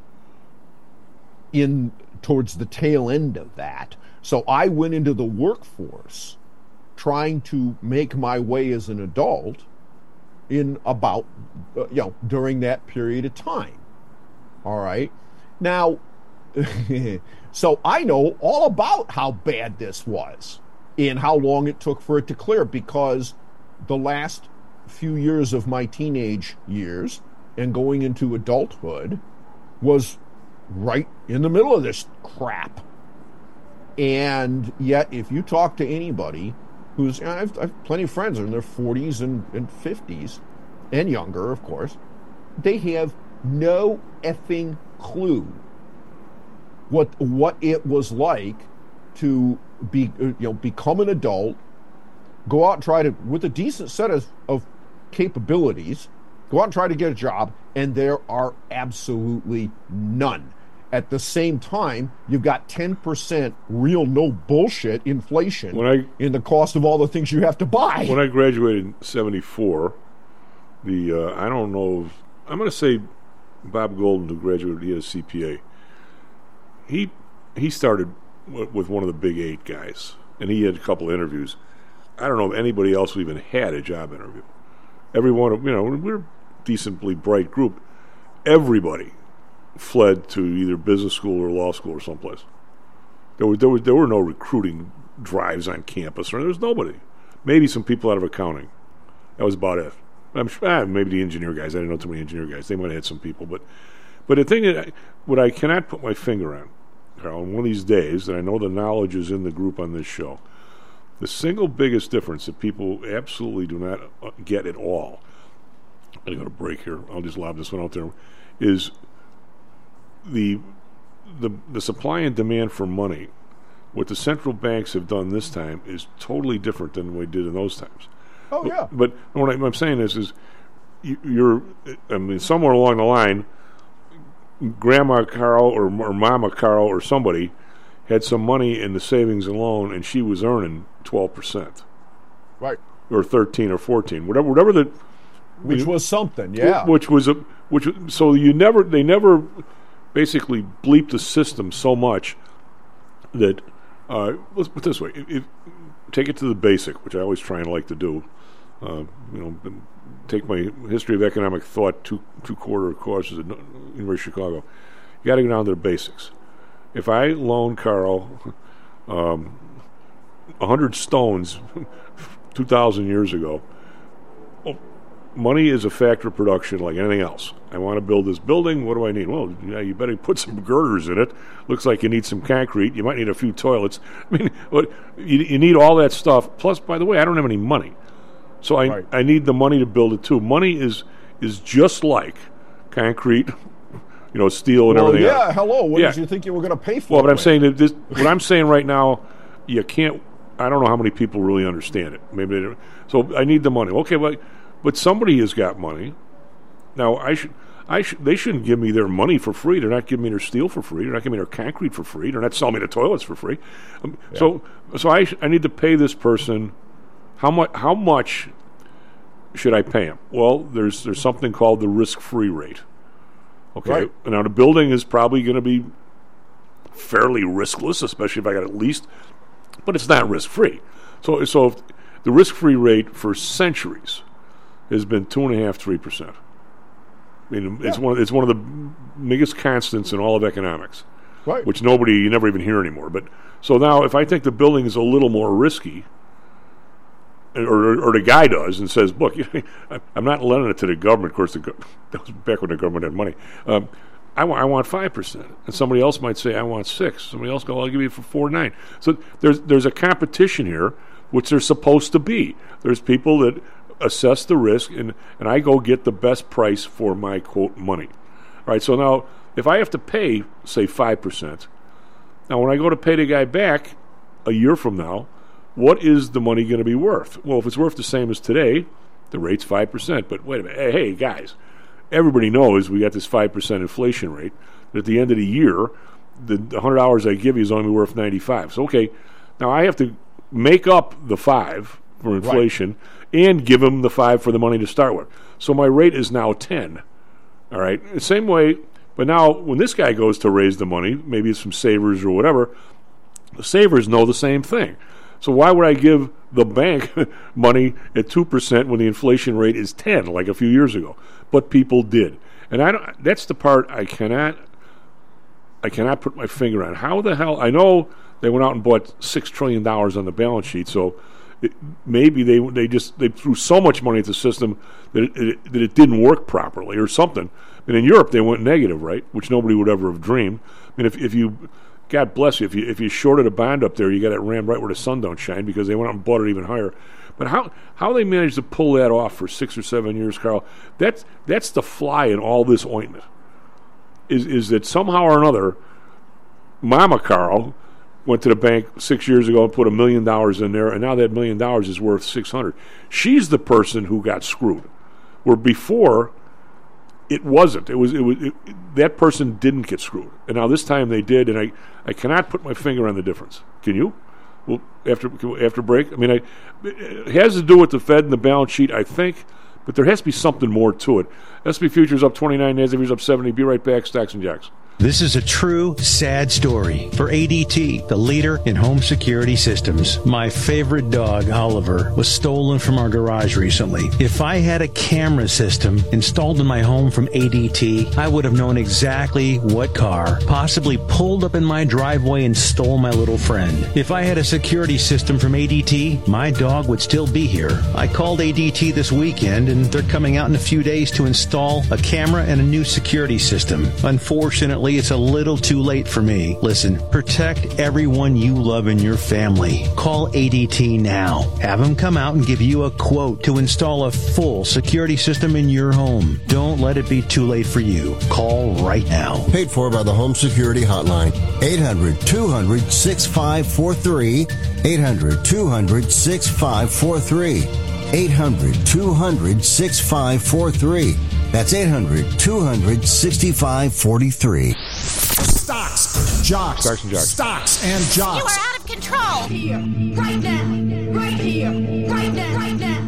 towards the tail end of that. So I went into the workforce trying to make my way as an adult in about, during that period of time. All right? Now, so I know all about how bad this was and how long it took for it to clear, because the last few years of my teenage years and going into adulthood was right in the middle of this crap. And yet, if you talk to anybody who's, I've plenty of friends in their 40s and 50s, and younger, of course, they have no effing clue what it was like to become an adult, go out and try to, with a decent set of capabilities, go out and try to get a job, and there are absolutely none. At the same time, you've got 10% real no bullshit inflation in the cost of all the things you have to buy. When I graduated in 74, I don't know, I'm going to say Bob Golden, who graduated, he had a CPA. He started with one of the big 8 guys, and he had a couple of interviews. I don't know if anybody else who even had a job interview. Everyone, we're a decently bright group. Everybody fled to either business school or law school or someplace. There were no recruiting drives on campus, or there was nobody. Maybe some people out of accounting. That was about it. I'm sure, maybe the engineer guys. I didn't know too many engineer guys. They might have had some people, but the thing that what I cannot put my finger on, Carl, one of these days, and I know the knowledge is in the group on this show, the single biggest difference that people absolutely do not get at all, I'm going to break here, I'll just lob this one out there, is the supply and demand for money. What the central banks have done this time is totally different than we did in those times. Oh, yeah. But what I'm saying is you're, somewhere along the line, Grandma Carl or Mama Carl or somebody had some money in the savings and loan, and she was earning 12%, right, or 13 or 14, whatever the, which was something, yeah. So they never basically bleeped the system so much that Let's put it this way: if take it to the basic, which I always try and like to do. Take my history of economic thought two-quarter courses at University of Chicago. You got to go down to the basics. If I loan Carl 100 stones 2,000 years ago, money is a factor of production like anything else. I want to build this building. What do I need? Well, you better put some girders in it. Looks like you need some concrete. You might need a few toilets. I mean, you need all that stuff. Plus, by the way, I don't have any money. So I need the money to build it too. Money is just like concrete, steel and everything else. Yeah, hello. What did you think you were going to pay for? Well, but I'm saying that what I'm saying right now, you can't. I don't know how many people really understand it. Maybe they don't. So I need the money. Okay, but somebody has got money. Now they shouldn't give me their money for free. They're not giving me their steel for free. They're not giving me their concrete for free. They're not selling me the toilets for free. So I need to pay this person. How much should I pay him? Well, there's something called the risk-free rate. Okay. Right. Now the building is probably going to be fairly riskless, especially if I got at least, but it's not risk-free. So if the risk-free rate for centuries has been 2.5–3%. I mean, it's one of the biggest constants in all of economics, right? Which you never even hear anymore. But so now, if I think the building is a little more risky, or the guy does and says, "Look, I'm not lending it to the government." Of course, that was back when the government had money. I want 5%, and somebody else might say, "I want 6." Somebody else go, "I'll give you for 4.9." So there's a competition here, which there's supposed to be. There's people that assess the risk, and I go get the best price for my quote money. All right. So now, if I have to pay, say 5%, now when I go to pay the guy back a year from now, what is the money going to be worth? Well, if it's worth the same as today, the rate's 5%. But wait a minute. Hey, guys, everybody knows we got this 5% inflation rate. At the end of the year, the $100 I give you is only worth 95. So, okay, now I have to make up the 5 for inflation and give him the 5 for the money to start with. So my rate is now 10. All right? The same way, but now when this guy goes to raise the money, maybe it's from savers or whatever, the savers know the same thing. So why would I give the bank money at 2% when the inflation rate is 10, like a few years ago? But people did, and that's the part I cannot put my finger on. How the hell? I know they went out and bought $6 trillion on the balance sheet, so maybe they threw so much money at the system that it didn't work properly or something. And in Europe they went negative, right? Which nobody would ever have dreamed. I mean, if you God bless you. If you shorted a bond up there, you got it rammed right where the sun don't shine because they went out and bought it even higher. But how they managed to pull that off for 6 or 7 years, Carl? That's the fly in all this ointment. Is that somehow or another, Mama Carl went to the bank 6 years ago and put $1 million in there, and now that $1 million is worth $600. She's the person who got screwed, where before it wasn't. It was that person didn't get screwed, and now this time they did, and I cannot put my finger on the difference. Can you? Well, after break. I mean, it has to do with the Fed and the balance sheet, I think, but there has to be something more to it. S&P futures up 29, Nasdaq futures up 70. Be right back. Stocks and Jocks. This is a true, sad story for ADT, the leader in home security systems. My favorite dog, Oliver, was stolen from our garage recently. If I had a camera system installed in my home from ADT, I would have known exactly what car possibly pulled up in my driveway and stole my little friend. If I had a security system from ADT, my dog would still be here. I called ADT this weekend, and they're coming out in a few days to install a camera and a new security system. Unfortunately, it's a little too late for me. Listen, protect everyone you love in your family. Call ADT now. Have them come out and give you a quote to install a full security system in your home. Don't let it be too late for you. Call right now. Paid for by the Home Security Hotline. 800-200-6543. 800-200-6543. 800-200-6543. That's 800-200-6543. Stocks, jocks, Stocks and Jocks. Stocks and jocks. You are out of control. Here, right now, right here, right now, right now.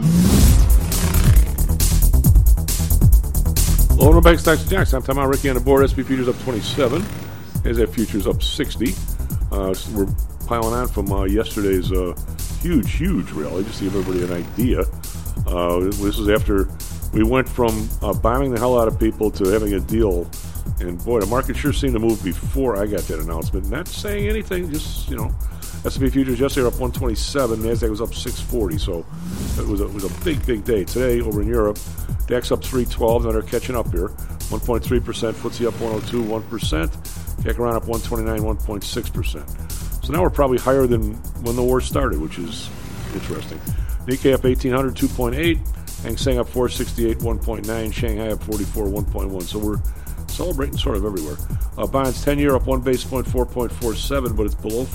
Welcome back to Stocks and Jocks. I'm talking about Ricky on the board. SP futures up 27. Nasdaq futures up 60. We're piling on from yesterday's huge rally, just to give everybody an idea. This is after we went from bombing the hell out of people to having a deal. And boy, the market sure seemed to move before I got that announcement. Not saying anything, just, S&P futures yesterday were up 127, NASDAQ was up 640, so it was a big day. Today, over in Europe, DAX up 312, now they're catching up here. 1.3%, FTSE up 102, 1%, CAC around up 129, 1.6%. So now we're probably higher than when the war started, which is interesting. Nikkei up 1,800, 2.8, Hang Seng up 468, 1.9, Shanghai up 44, 1.1. So we're celebrating sort of everywhere. Bonds 10-year up 1 basis point, 4.47, but it's below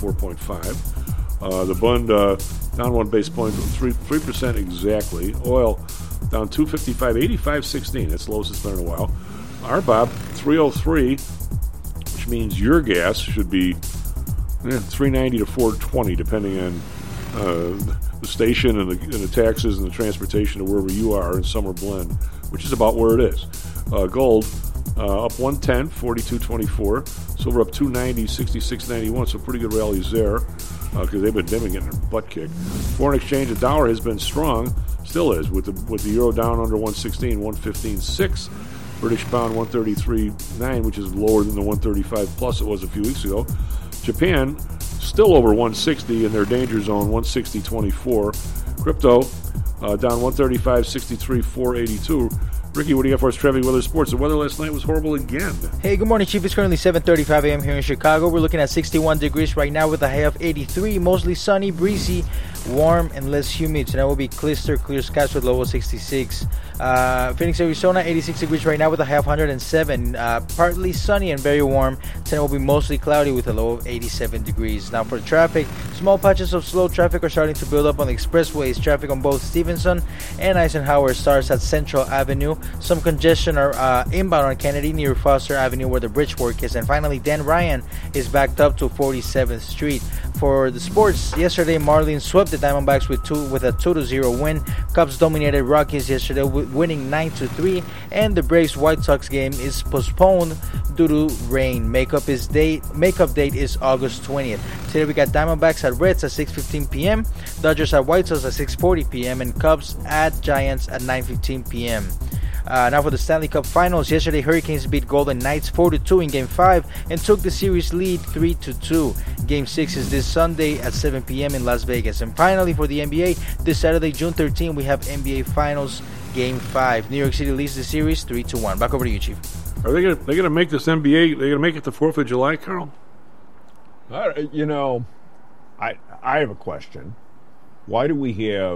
4.5. The Bund down 1 basis point, 3% exactly. Oil down 255, 85.16. That's the lowest it's been in a while. RBOB 303, which means your gas should be 390 to 420, depending on the station and the taxes and the transportation to wherever you are in summer blend, which is about where it is. Gold up 110, 42.24. Silver up 290, 66.91. So pretty good rallies there because they've been getting their butt kicked. Foreign exchange, the dollar has been strong, still is, with the euro down under 116, 115.6. British pound 133.9, which is lower than the 135 plus it was a few weeks ago. Japan still over 160 in their danger zone, 160.24. Crypto down 135.63, 482. Ricky, what do you got for us? Traffic, weather, sports. The weather last night was horrible again. Hey, good morning, Chief. It's currently 7:35 a.m. here in Chicago. We're looking at 61 degrees right now with a high of 83. Mostly sunny, breezy, warm, and less humid. Tonight will be clear skies with low of 66. Phoenix, Arizona, 86 degrees right now with a high of 107. Partly sunny and very warm. Tonight will be mostly cloudy with a low of 87 degrees. Now for traffic, small patches of slow traffic are starting to build up on the expressways. Traffic on both Stevenson and Eisenhower starts at Central Avenue. Some congestion are inbound on Kennedy near Foster Avenue where the bridge work is. And finally, Dan Ryan is backed up to 47th Street. For the sports, yesterday Marlins swept the Diamondbacks with a 2-0 win. Cubs dominated Rockies yesterday, winning 9-3, and the Braves White Sox game is postponed due to rain. Makeup date is August 20th. Today we got Diamondbacks at Reds at 6:15 p.m., Dodgers at White Sox at 6:40 p.m., and Cubs at Giants at 9:15 p.m. Now for the Stanley Cup Finals. Yesterday, Hurricanes beat Golden Knights 4-2 in Game 5 and took the series lead 3-2. Game 6 is this Sunday at 7 p.m. in Las Vegas. And finally, for the NBA, this Saturday, June 13, we have NBA Finals Game 5. New York City leads the series 3-1. Back over to you, Chief. Are they gonna make this NBA? They're gonna make it the 4th of July, Carl? I have a question. Why do we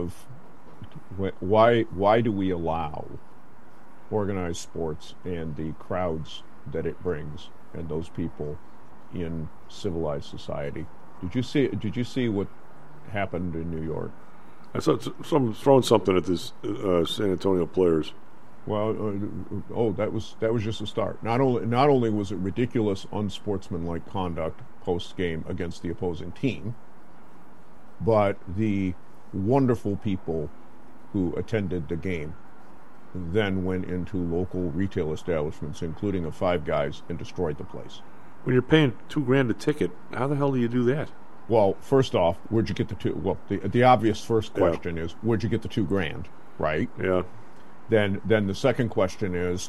allow organized sports and the crowds that it brings and those people in civilized society? Did you see what happened in New York? I saw someone throwing something at this San Antonio players. Well, that was just a start. Not only was it ridiculous, unsportsmanlike conduct post game against the opposing team, but the wonderful people who attended the game then went into local retail establishments, including a Five Guys, and destroyed the place. When you're paying $2,000 a ticket, how the hell do you do that? Well, first off, where'd you get the two? Well, the obvious first question is, where'd you get the $2,000? Right? Yeah. Then the second question is,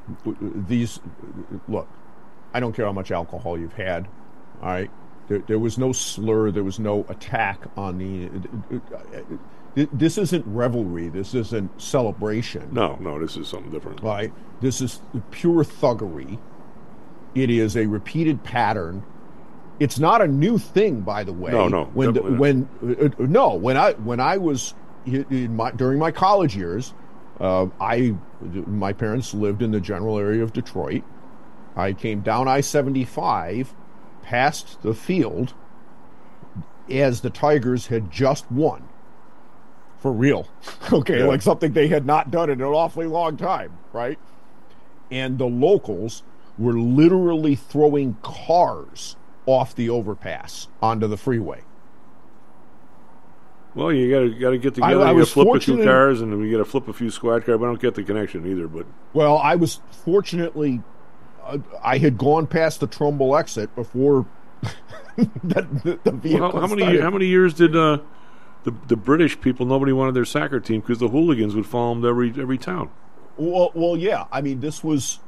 look, I don't care how much alcohol you've had. All right. There was no slur. There was no attack on the. This isn't revelry. This isn't celebration. No, this is something different. Right? This is pure thuggery. It is a repeated pattern. It's not a new thing, by the way. No. When I was during my college years, my parents lived in the general area of Detroit. I came down I-75, past the field, as the Tigers had just won. For real. Okay, like something they had not done in an awfully long time, right? And the locals were literally throwing cars off the overpass onto the freeway. Well, you got to get together. You got to flip a few cars, and we got to flip a few squad cars. I don't get the connection either, but I was fortunately I had gone past the Trumbull exit before the vehicle. Well, how many years did the British people? Nobody wanted their soccer team because the hooligans would follow them to every town. Well, yeah. I mean, this was.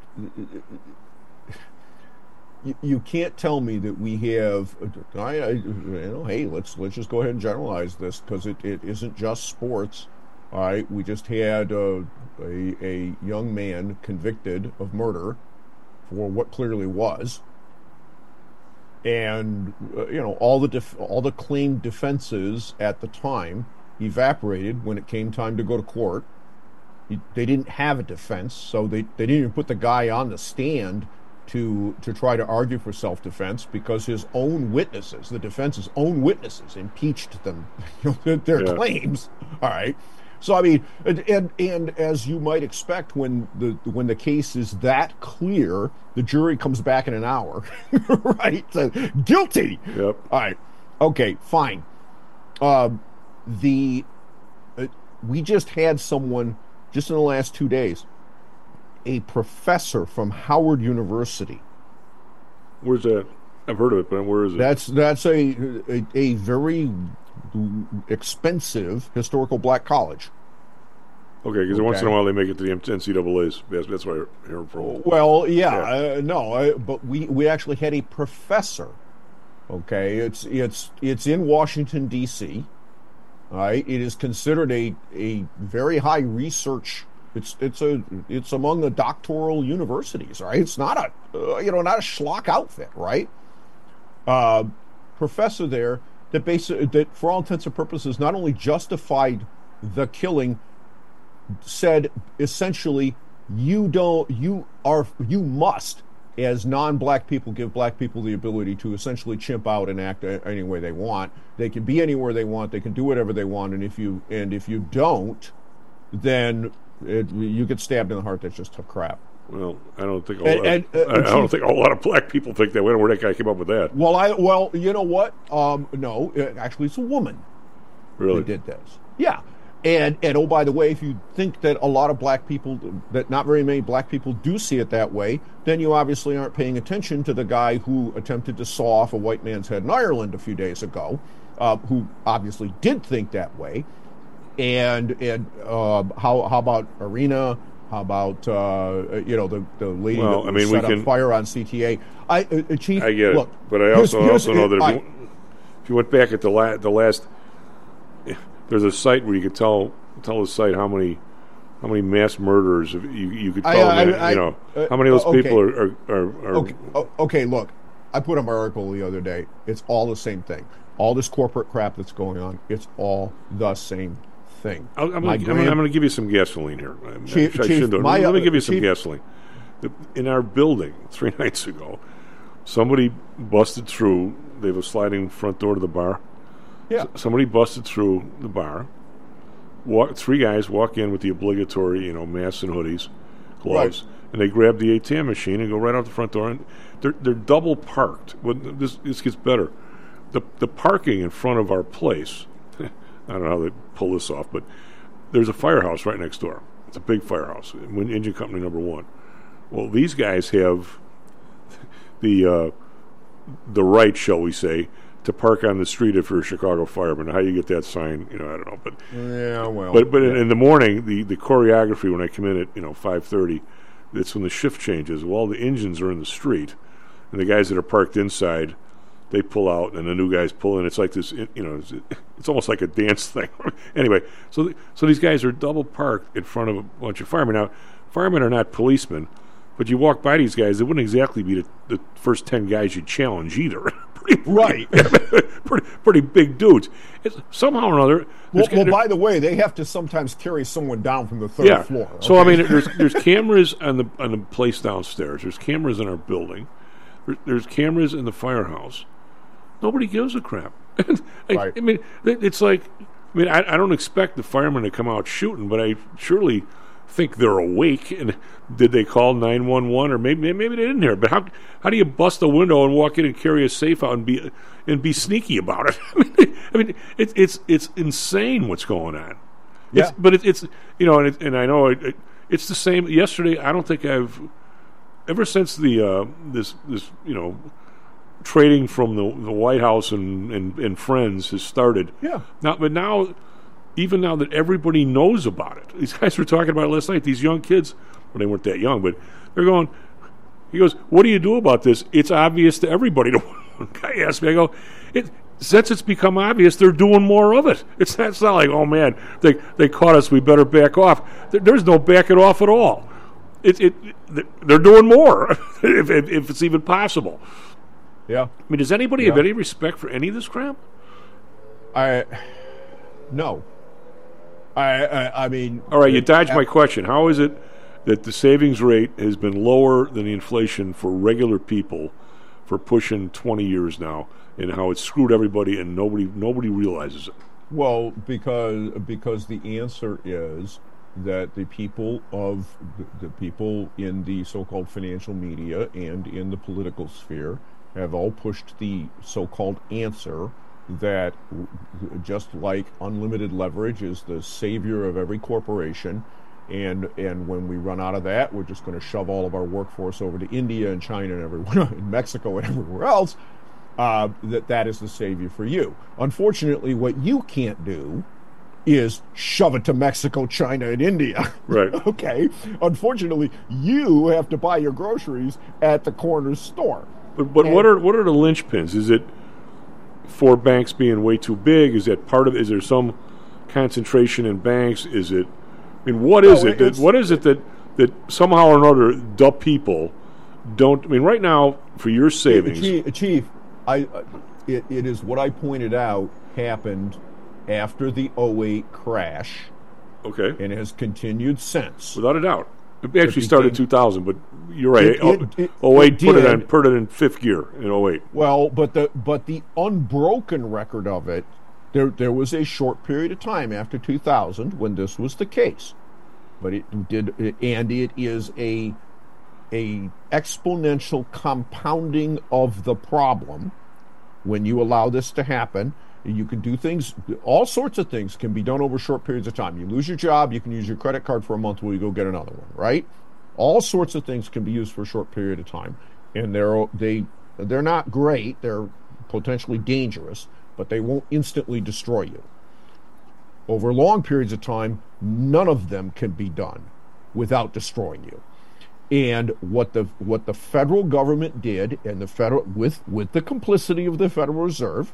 You can't tell me that we have. Hey, let's just go ahead and generalize this because it isn't just sports. All right, we just had a young man convicted of murder for what clearly was, and all the claimed defenses at the time evaporated when it came time to go to court. They didn't have a defense, so they didn't even put the guy on the stand to try to argue for self-defense because his own witnesses, the defense's own witnesses, impeached them, their claims. All right. So I mean, and as you might expect, when the case is that clear, the jury comes back in an hour, right? So, guilty. Yep. All right. Okay. Fine. We just had someone just in the last 2 days, a professor from Howard University. Where's that? I've heard of it, but where is it? That's a very expensive historical black college. Okay, because once in a while they make it to the NCAA's. That's why I hear from. Well, but we actually had a professor. Okay, it's in Washington D.C. All right, it is considered a very high research. It's among the doctoral universities, right? It's not a not a schlock outfit, right? Professor there that for all intents and purposes not only justified the killing, said essentially you must, as non-black people, give black people the ability to essentially chimp out and act any way they want. They can be anywhere they want. They can do whatever they want. And if you don't, then you get stabbed in the heart. That's just tough crap. Well, I don't think I don't think a lot of black people think that way. Where that guy came up with that? Well, you know what? No, actually, it's a woman. Really? Who did this? Yeah. And oh, by the way, if you think that a lot of black people, that not very many black people do see it that way, then you obviously aren't paying attention to the guy who attempted to saw off a white man's head in Ireland a few days ago, who obviously did think that way. And how about Irina? How about the lady that set up fire on CTA? Chief, I get look, it, but I also know that if you went back at the last. There's a site where you could tell the site how many mass murderers you could tell how many of those people are okay. Look, I put up an article the other day. It's all the same thing. All this corporate crap that's going on. It's all the same thing. I'm going to give you some gasoline here. Let me give you some gasoline. In our building 3 nights ago, somebody busted through. They have a sliding front door to the bar. Yeah. Somebody busted through the bar. 3 guys walk in with the obligatory, masks and hoodies, gloves, and they grab the ATM machine and go right out the front door. And they're double parked. Well, this gets better. The parking in front of our place. I don't know how they pull this off, but there's a firehouse right next door. It's a big firehouse. Engine Company number 1. Well, these guys have the right, shall we say, to park on the street if you're a Chicago fireman. How you get that sign, I don't know. But yeah, well. But in the morning, the choreography when I come in at 5:30, that's when the shift changes. Well, the engines are in the street, and the guys that are parked inside, they pull out, and the new guys pull in. It's like this, it's almost like a dance thing. Anyway, so these guys are double parked in front of a bunch of firemen. Now, firemen are not policemen, but you walk by these guys, they wouldn't exactly be the first 10 guys you challenge either. pretty big dudes. Somehow or another. Well, by the way, they have to sometimes carry someone down from the third floor. Okay? So I mean, there's cameras on the place downstairs. There's cameras in our building. There's cameras in the firehouse. Nobody gives a crap. Right. I mean, it's like, I don't expect the firemen to come out shooting, but I surely think they're awake. And did they call 911 or maybe they didn't hear it? But how do you bust a window and walk in and carry a safe out and be sneaky about it? I mean it's insane what's going on. Yeah, it's and I know it's the same. Yesterday, I don't think I've ever since the this trading from the White House and friends has started. Yeah. Now, even now that everybody knows about it, these guys were talking about it last night. These young kids, well, they weren't that young, but they're going. He goes, "What do you do about this? It's obvious to everybody." One guy asked me, I go, since it's become obvious, they're doing more of it. It's not like, oh man, they caught us, we better back off. There's no backing off at all. They're doing more if it's even possible. Yeah. I mean, does anybody have any respect for any of this crap? No. I mean... All right, you dodged my question. How is it that the savings rate has been lower than the inflation for regular people for pushing 20 years now, and how it's screwed everybody and nobody realizes it? Well, because the answer is that the people in the so-called financial media and in the political sphere have all pushed the so-called answer that just like unlimited leverage is the savior of every corporation, and when we run out of that, we're just going to shove all of our workforce over to India and China and everywhere, in Mexico and everywhere else, that is the savior for you. Unfortunately, what you can't do is shove it to Mexico, China, and India. Right. Okay. Unfortunately, you have to buy your groceries at the corner store. But what are the linchpins? Is it for banks being way too big? Is that part of it? Is there some concentration in banks? Is it? I mean, what is it? What is it that somehow or another the people don't? I mean, right now for your savings, Chief, it is what I pointed out happened after the 2008 crash. Okay, and it has continued since, without a doubt. It actually started in 2000, but you're right. 08 put it in fifth gear in 08. Well, but the unbroken record of it, there was a short period of time after 2000 when this was the case, but it is a exponential compounding of the problem when you allow this to happen. You can do things, all sorts of things can be done over short periods of time. You lose your job, you can use your credit card for a month while you go get another one, right? All sorts of things can be used for a short period of time. And they're not great, they're potentially dangerous, but they won't instantly destroy you. Over long periods of time, none of them can be done without destroying you. And what the federal government did, and the federal with the complicity of the Federal Reserve,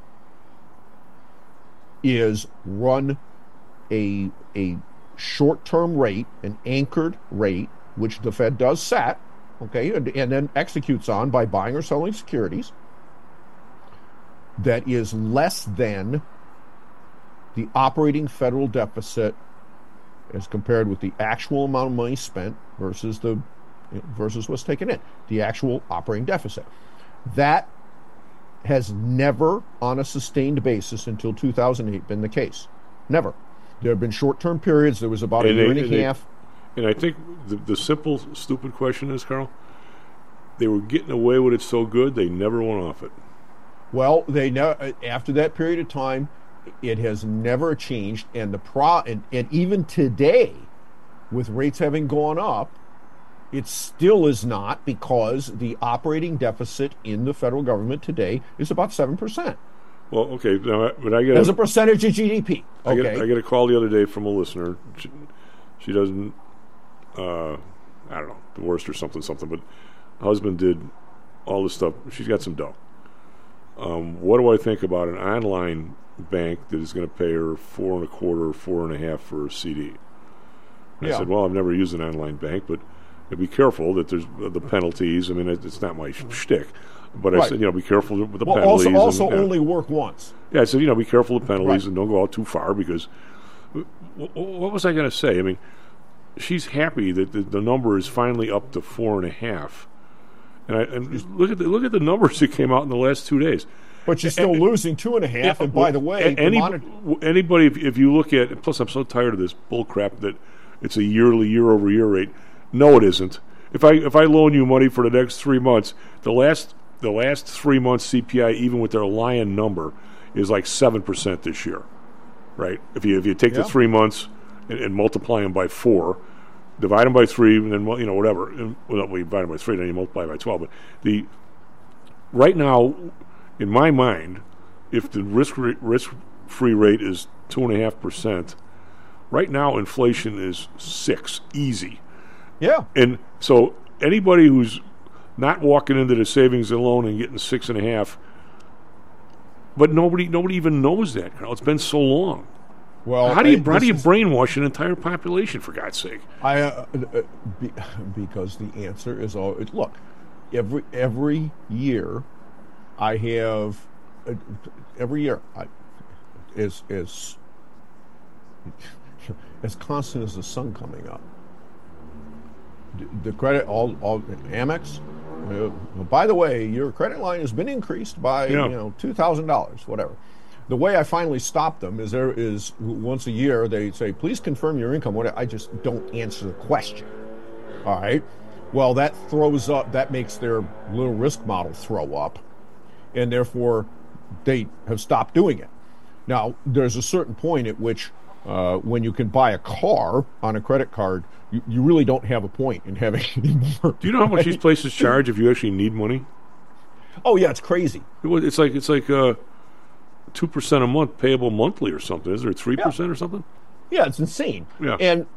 is run a short-term rate, an anchored rate, which the Fed does set, okay, and then executes on by buying or selling securities, that is less than the operating federal deficit as compared with the actual amount of money spent versus what's taken in, the actual operating deficit. That has never, on a sustained basis until 2008, been the case. Never. There have been short-term periods. There was about a year and a half. And I think the simple, stupid question is, Carl, they were getting away with it so good, they never went off it. Well, after that period of time, it has never changed. And and even today, with rates having gone up, it still is not, because the operating deficit in the federal government today is about 7%. Well, okay, now, but I get as a percentage of GDP. Okay, I get a call the other day from a listener. She doesn't, I don't know, divorced or something. But husband did all this stuff. She's got some dough. What do I think about an online bank that is going to pay her 4.25 or 4.5 for a CD? And I said, well, I've never used an online bank, but be careful that there's the penalties. I mean, it's not my shtick, but I said, be careful with the penalties. Also only work once. Yeah, I said, be careful with penalties and don't go out too far, because what was I going to say? I mean, she's happy that the number is finally up to 4.5, and look at the numbers that came out in the last 2 days. But you're still losing 2.5. And by the way, anybody, if you look at, plus I'm so tired of this bull crap that it's a year-over-year rate. No, it isn't. If I loan you money for the next 3 months, the last 3 months CPI, even with their lying number, is like 7% this year, right? If you take the 3 months and multiply them by 4, divide them by 3, and then whatever. And, well, we divide them by 3, then you multiply by 12. But right now, in my mind, if the risk-free rate is 2.5%, right now inflation is 6, easy. Yeah. And so anybody who's not walking into the savings and loan and getting 6.5, but nobody even knows that, Carl. It's been so long. Well, how do you brainwash an entire population, for God's sake? Because the answer is always, look, every year I have is as constant as the sun coming up. The credit, all Amex. By the way, your credit line has been increased by $2,000, whatever. The way I finally stop them is once a year they say, please confirm your income. I just don't answer the question. All right. Well, that makes their little risk model throw up, and therefore they have stopped doing it. Now, there's a certain point at which when you can buy a car on a credit card, you really don't have a point in having any more. Do you know how much these places charge if you actually need money? Oh yeah, it's crazy. It's like 2% a month payable monthly or something. Is there 3% or something? Yeah, it's insane. Yeah. And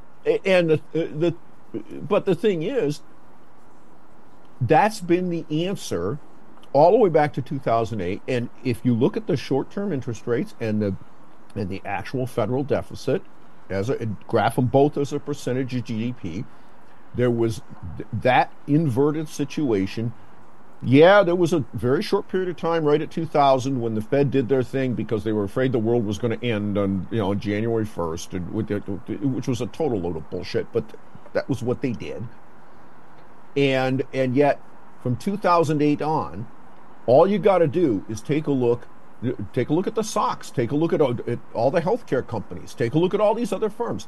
but the thing is, that's been the answer all the way back to 2008. And if you look at the short-term interest rates and the actual federal deficit, graph them both as a percentage of GDP, there was that inverted situation. Yeah, there was a very short period of time right at 2000 when the Fed did their thing because they were afraid the world was going to end on January 1st, which was a total load of bullshit, but that was what they did. And yet, from 2008 on, all you got to do is take a look at the SOX, take a look at all the healthcare companies, take a look at all these other firms.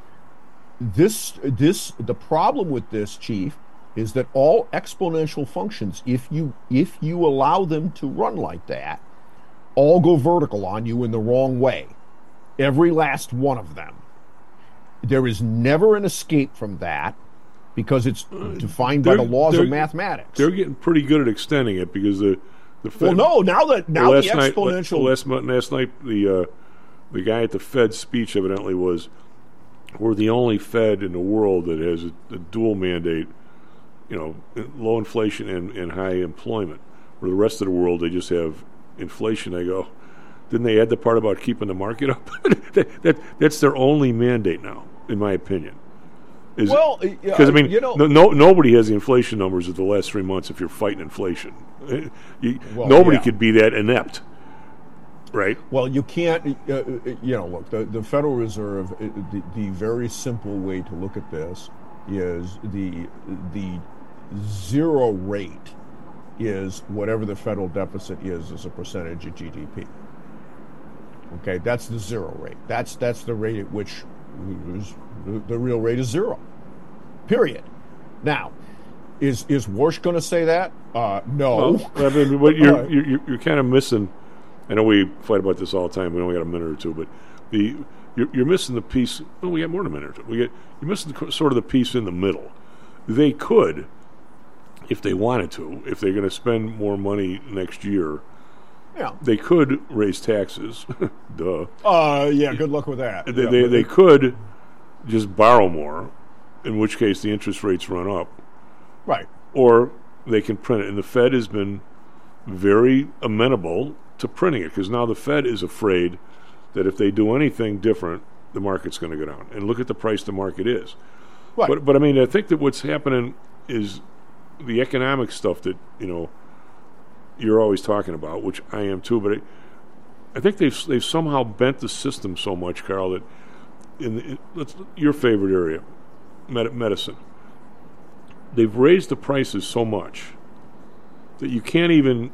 The problem with this, Chief, is that all exponential functions, if you allow them to run like that, all go vertical on you in the wrong way. Every last one of them. There is never an escape from that because it's defined by the laws of mathematics. They're getting pretty good at extending it because the Fed, now the exponential. Last night the guy at the Fed speech evidently was, we're the only Fed in the world that has a dual mandate, low inflation and high employment. Where the rest of the world, they just have inflation. I go, didn't they add the part about keeping the market up? That's their only mandate now, in my opinion. Because nobody has the inflation numbers of the last 3 months if you're fighting inflation. Nobody could be that inept, right? Well, you can't. Look, the Federal Reserve. The very simple way to look at this is the zero rate is whatever the federal deficit is as a percentage of GDP. Okay, that's the zero rate. That's the rate at which the real rate is zero. Period. Now, is Warsh going to say that? No. Well, I mean, what you're kind of missing. I know we fight about this all the time. We only got a minute or two, but you're missing the piece. Well, we got more than a minute or two. You're missing sort of the piece in the middle. They could, if they wanted to, if they're going to spend more money next year. Yeah. They could raise taxes. Duh. Yeah, good luck with that. They could just borrow more, in which case the interest rates run up. Right. Or they can print it. And the Fed has been very amenable to printing it because now the Fed is afraid that if they do anything different, the market's going to go down. And look at the price the market is. Right. But I mean, I think that what's happening is the economic stuff that, you're always talking about, which I am too, but I think they've somehow bent the system so much, Carl, that your favorite area, medicine, they've raised the prices so much that you can't even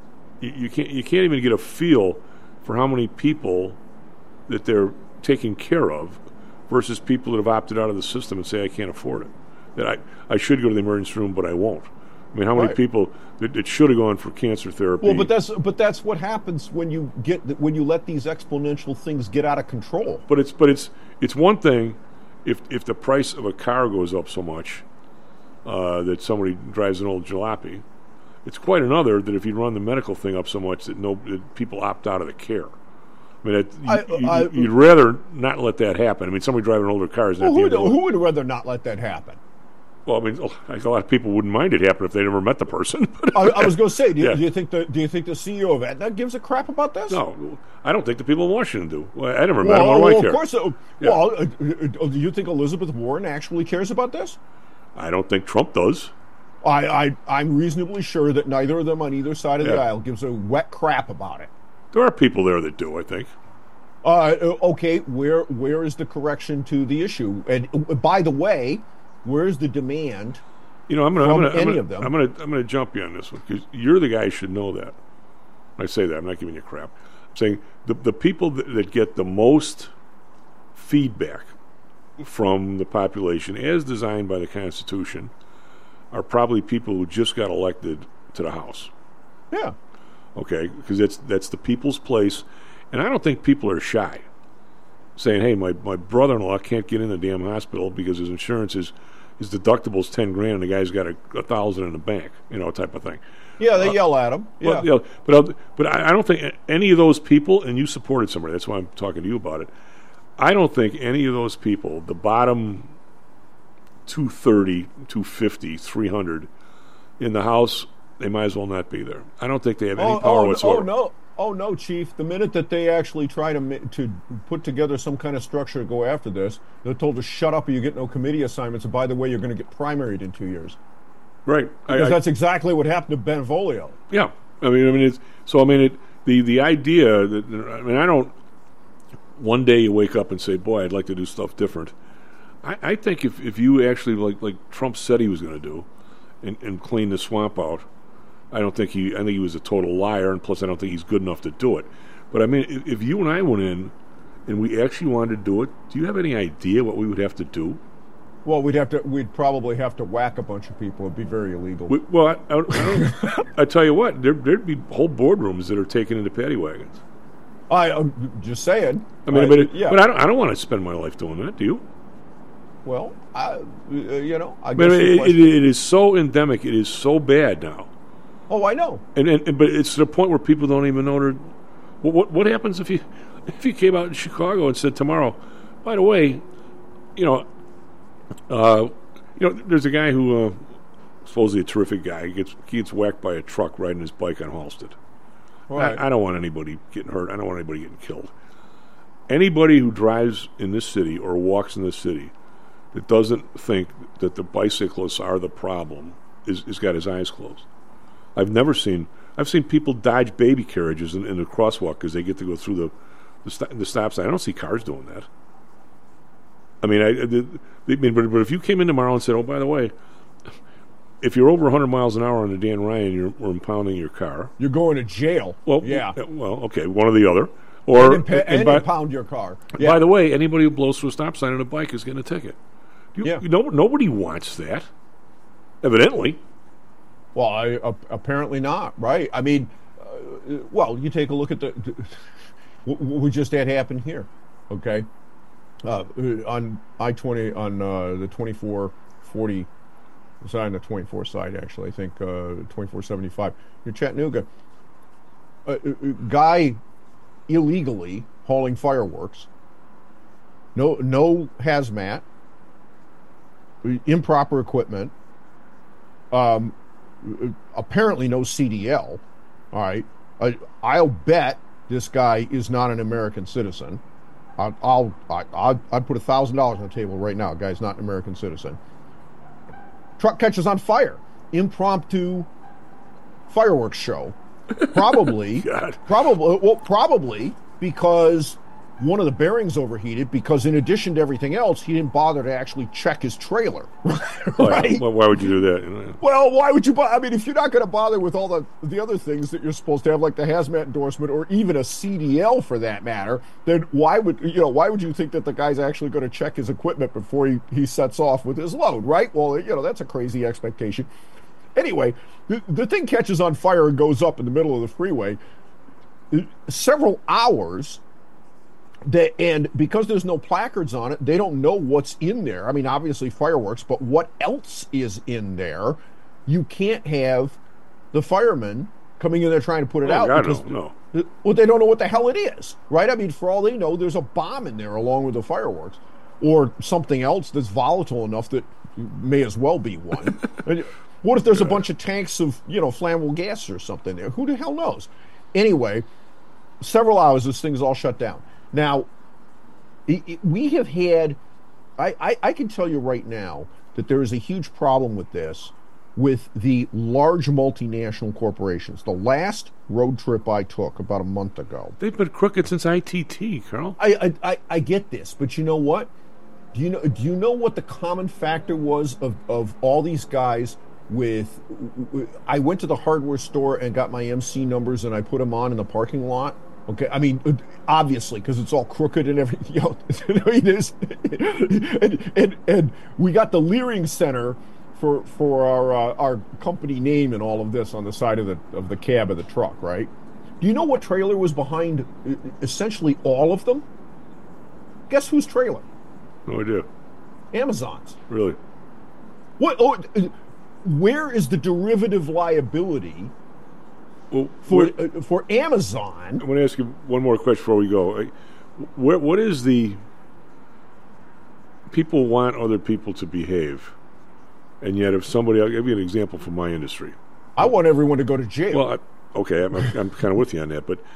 get a feel for how many people that they're taking care of versus people that have opted out of the system and say I can't afford it. That I should go to the emergency room, but I won't. I mean, how many people that should have gone for cancer therapy? Well, but that's what happens when you let these exponential things get out of control. But it's one thing if the price of a car goes up so much that somebody drives an old jalopy. It's quite another that if you run the medical thing up so much that people opt out of the care. I mean, you'd rather not let that happen. I mean, somebody driving an older car is not the end of the world. Who would rather not let that happen? Well, I mean, a lot of people wouldn't mind it happening if they never met the person. I was going to say, do you think the CEO of Aetna gives a crap about this? No, I don't think the people in Washington do. Well, I never met them. Why do I care? Of course. Yeah. Well, do you think Elizabeth Warren actually cares about this? I don't think Trump does. I'm reasonably sure that neither of them on either side of the aisle gives a wet crap about it. There are people there that do, I think. Okay, where is the correction to the issue? And by the way, where's the demand? I'm gonna jump you on this one because you're the guy who should know that. When I say that, I'm not giving you crap. I'm saying the people that get the most feedback from the population, as designed by the Constitution, are probably people who just got elected to the House. Yeah. Okay, because that's the people's place, and I don't think people are shy, saying, "Hey, my brother-in-law can't get in the damn hospital because his insurance his deductible's $10,000 and the guy's got $1,000 in the bank," type of thing. Yeah, they yell at him. Yeah, but I don't think any of those people, and you supported somebody. That's why I'm talking to you about it. I don't think any of those people, the bottom 230, 250, 300 in the House, they might as well not be there. I don't think they have any power whatsoever. Oh no, Chief! The minute that they actually try to put together some kind of structure to go after this, they're told to shut up or you get no committee assignments. And by the way, you're going to get primaried in 2 years. Right, because that's exactly what happened to Benvolio. Yeah, the idea that I don't. One day you wake up and say, "Boy, I'd like to do stuff different." I think if you actually like Trump said he was going to do, and clean the swamp out, I think he was a total liar, and plus I don't think he's good enough to do it. But I mean, if you and I went in and we actually wanted to do it, do you have any idea what we would have to do? Well, we'd probably have to whack a bunch of people. It'd be very illegal. I tell you what, there'd be whole boardrooms that are taken into paddy wagons. I'm just saying. I mean, but I don't want to spend my life doing that. Do you? Well, I guess it is so endemic. It is so bad now. Oh, I know. But it's to the point where people don't even know. What happens if you came out in Chicago and said tomorrow, by the way, there's a guy who supposedly a terrific guy. He gets whacked by a truck riding his bike on Halsted. Right. I don't want anybody getting hurt. I don't want anybody getting killed. Anybody who drives in this city or walks in this city that doesn't think that the bicyclists are the problem is got his eyes closed. I've seen people dodge baby carriages in the crosswalk because they get to go through the stop sign. I don't see cars doing that. I mean, but if you came in tomorrow and said, "Oh, by the way, if you're over 100 miles an hour on the Dan Ryan, we're impounding your car. You're going to jail." Well, yeah. Well, okay, one or the other. Or impound your car. Yeah. By the way, anybody who blows through a stop sign on a bike is getting a ticket. Nobody wants that. Evidently. Well, apparently not, right? I mean, you take a look at what we just had happen here, okay? On I-20, on the 2440, it's on the 24 side, actually, I think 2475, near Chattanooga. A guy illegally hauling fireworks, no hazmat, improper equipment, apparently no CDL. All right, I'll bet this guy is not an American citizen. I'd put $1,000 on the table right now. Guy's not an American citizen. Truck catches on fire. Impromptu fireworks show. Probably because one of the bearings overheated, because in addition to everything else, he didn't bother to actually check his trailer. Right? Well, why would you do that? Well, why would you? I mean, if you're not going to bother with all the other things that you're supposed to have, like the hazmat endorsement or even a CDL for that matter, then why would you think that the guy's actually going to check his equipment before he sets off with his load? Right? Well, that's a crazy expectation. Anyway, the thing catches on fire and goes up in the middle of the freeway. Several hours. And because there's no placards on it, they don't know what's in there. I mean, obviously fireworks, but what else is in there? You can't have the firemen coming in there trying to put it out. God, because, no. Well, they don't know what the hell it is, right? I mean, for all they know, there's a bomb in there along with the fireworks, or something else that's volatile enough that may as well be one. And what if there's a bunch of tanks of, flammable gas or something there? Who the hell knows? Anyway, several hours, this thing's all shut down. Now, we have had, I can tell you right now that there is a huge problem with this with the large multinational corporations. The last road trip I took about a month ago. They've been crooked since ITT, Carl. I get this, but you know what? Do you know what the common factor was of all these guys with... I went to the hardware store and got my MC numbers and I put them on in the parking lot. Okay, I mean, obviously, because it's all crooked and everything else. It is. And we got the Leering Center for our company name and all of this on the side of the cab of the truck, right? Do you know what trailer was behind essentially all of them? Guess whose trailer? No idea. Amazon's. Really? What? Oh, where is the derivative liability for Amazon? I want to ask you one more question before we go. What is the... People want other people to behave. And yet if somebody... I'll give you an example from my industry. I want everyone to go to jail. Well, I'm kind of with you on that. But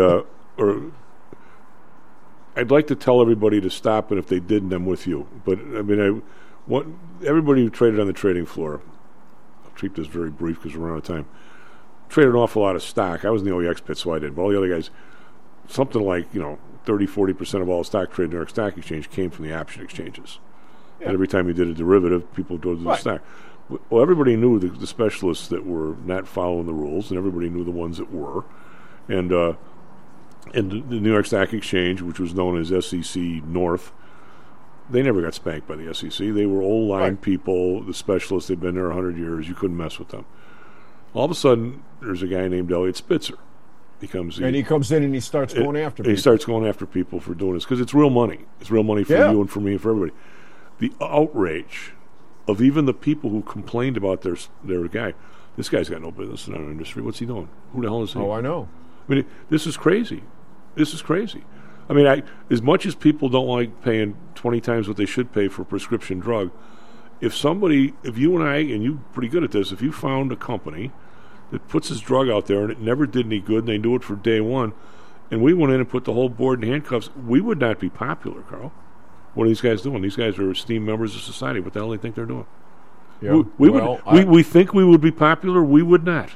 I'd like to tell everybody to stop, and if they didn't, I'm with you. But, I mean, everybody who traded on the trading floor, I'll keep this very brief because we're out of time, traded an awful lot of stock. I was in the OEX pit, so I did. But all the other guys, something like, 30-40% of all stock trade in New York Stock Exchange came from the option exchanges. Yeah. And every time you did a derivative, people would go to the stock. Well, everybody knew the specialists that were not following the rules, and everybody knew the ones that were. And the New York Stock Exchange, which was known as SEC North, they never got spanked by the SEC. They were old-line people, the specialists. They'd been there 100 years. You couldn't mess with them. All of a sudden, there's a guy named Elliot Spitzer. He comes in and he starts going after people. He starts going after people for doing this because it's real money. It's real money for you and for me and for everybody. The outrage of even the people who complained about their guy. This guy's got no business in our industry. What's he doing? Who the hell is he? Oh, I know. I mean, this is crazy. This is crazy. I mean, as much as people don't like paying 20 times what they should pay for a prescription drug, if you and I, and you're pretty good at this, if you found a company that puts this drug out there and it never did any good and they do it for day one, and we went in and put the whole board in handcuffs, we would not be popular, Carl. What are these guys doing? These guys are esteemed members of society. What the hell do they think they're doing? Yeah. We think we would be popular. We would not.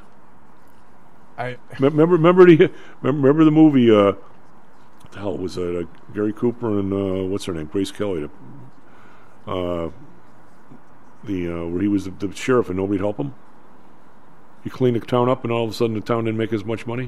Remember the movie, what the hell was it? Gary Cooper and what's her name? Grace Kelly. Where he was the sheriff and nobody'd help him. He cleaned the town up and all of a sudden the town didn't make as much money.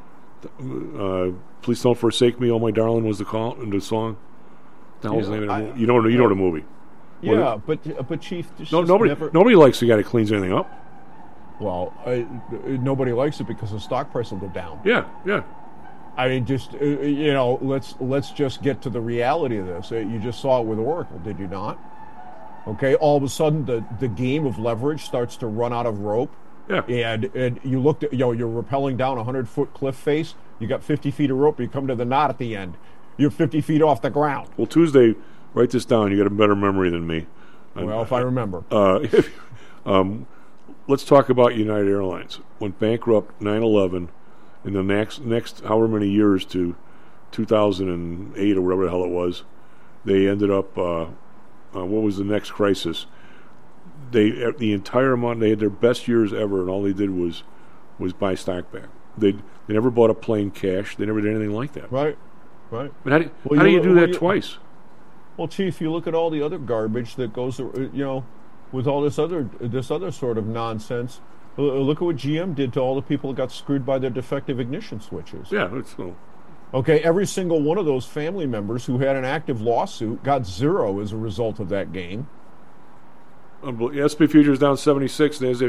Please Don't Forsake Me, Oh My Darling was the song. The hell's the name of the movie? You know the movie. Yeah, but Chief, nobody likes the guy that cleans anything up. Well, nobody likes it because the stock price will go down. Yeah. I mean, just let's just get to the reality of this. You just saw it with Oracle, did you not? Okay, all of a sudden the game of leverage starts to run out of rope. Yeah. And you looked at you're rappelling down a 100-foot cliff face. You got 50 feet of rope. You come to the knot at the end. You're 50 feet off the ground. Well, Tuesday, write this down. You got a better memory than me. Well, if I remember. Let's talk about United Airlines. Went bankrupt 9/11. In the next however many years to 2008 or whatever the hell it was, they ended up. What was the next crisis? The entire amount, they had their best years ever, and all they did was buy stock back. They never bought a plane cash. They never did anything like that. Right. But how do you do that twice? Well, Chief, you look at all the other garbage that goes, with all this other sort of nonsense. Look at what GM did to all the people that got screwed by their defective ignition switches. Yeah, it's cool. Okay, every single one of those family members who had an active lawsuit got zero as a result of that game. S&P futures down 76. NASDAQ,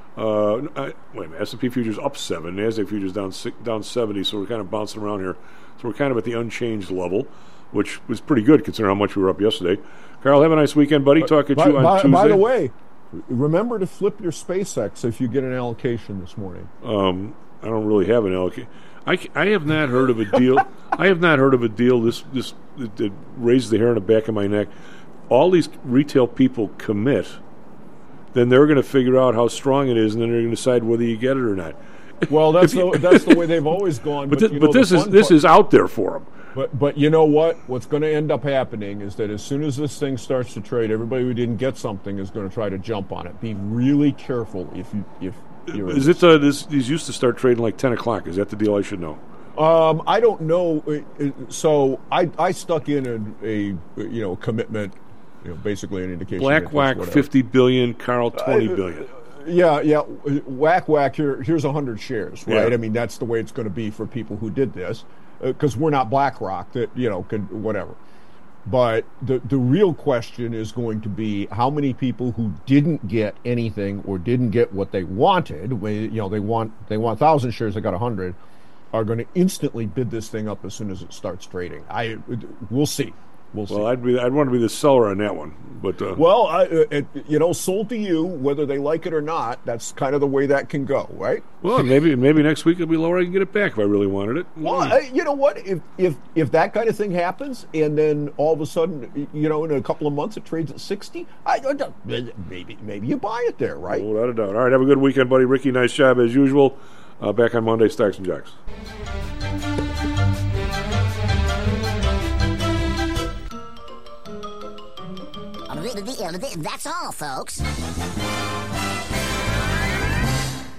S&P futures up 7. NASDAQ futures down 70. So we're kind of bouncing around here. So we're kind of at the unchanged level, which was pretty good considering how much we were up yesterday. Carl, have a nice weekend, buddy. Talk at you on Tuesday. By the way, Remember to flip your SpaceX if you get an allocation this morning. I don't really have an allocation. I have not heard of a deal. I have not heard of a deal this that raised the hair on the back of my neck. All these retail people commit, then they're going to figure out how strong it is, and then they're going to decide whether you get it or not. Well, that's the way they've always gone. But this is out there for them. But you know what? What's going to end up happening is that as soon as this thing starts to trade, everybody who didn't get something is going to try to jump on it. Be really careful if you're. Is it these used to start trading like 10 o'clock? Is that the deal I should know? I don't know. So I stuck in a commitment, basically an indication. BlackRock 50 billion, Carl 20 billion. Yeah. Whack. Here's 100 shares, right? Yeah. I mean, that's the way it's going to be for people who did this, because we're not BlackRock that can whatever. But the real question is going to be how many people who didn't get anything or didn't get what they wanted. They want 1,000 shares. They got 100. Are going to instantly bid this thing up as soon as it starts trading. We'll see. Well, I'd want to be the seller on that one, but sold to you, whether they like it or not. That's kind of the way that can go, right? Well, maybe next week it'll be lower. I can get it back if I really wanted it. Well, you know what? If that kind of thing happens, and then all of a sudden, in a couple of months it trades at 60, maybe you buy it there, right? Without a doubt. All right, have a good weekend, buddy. Ricky, nice job as usual. Back on Monday, Stocks and Jocks. That's all, folks.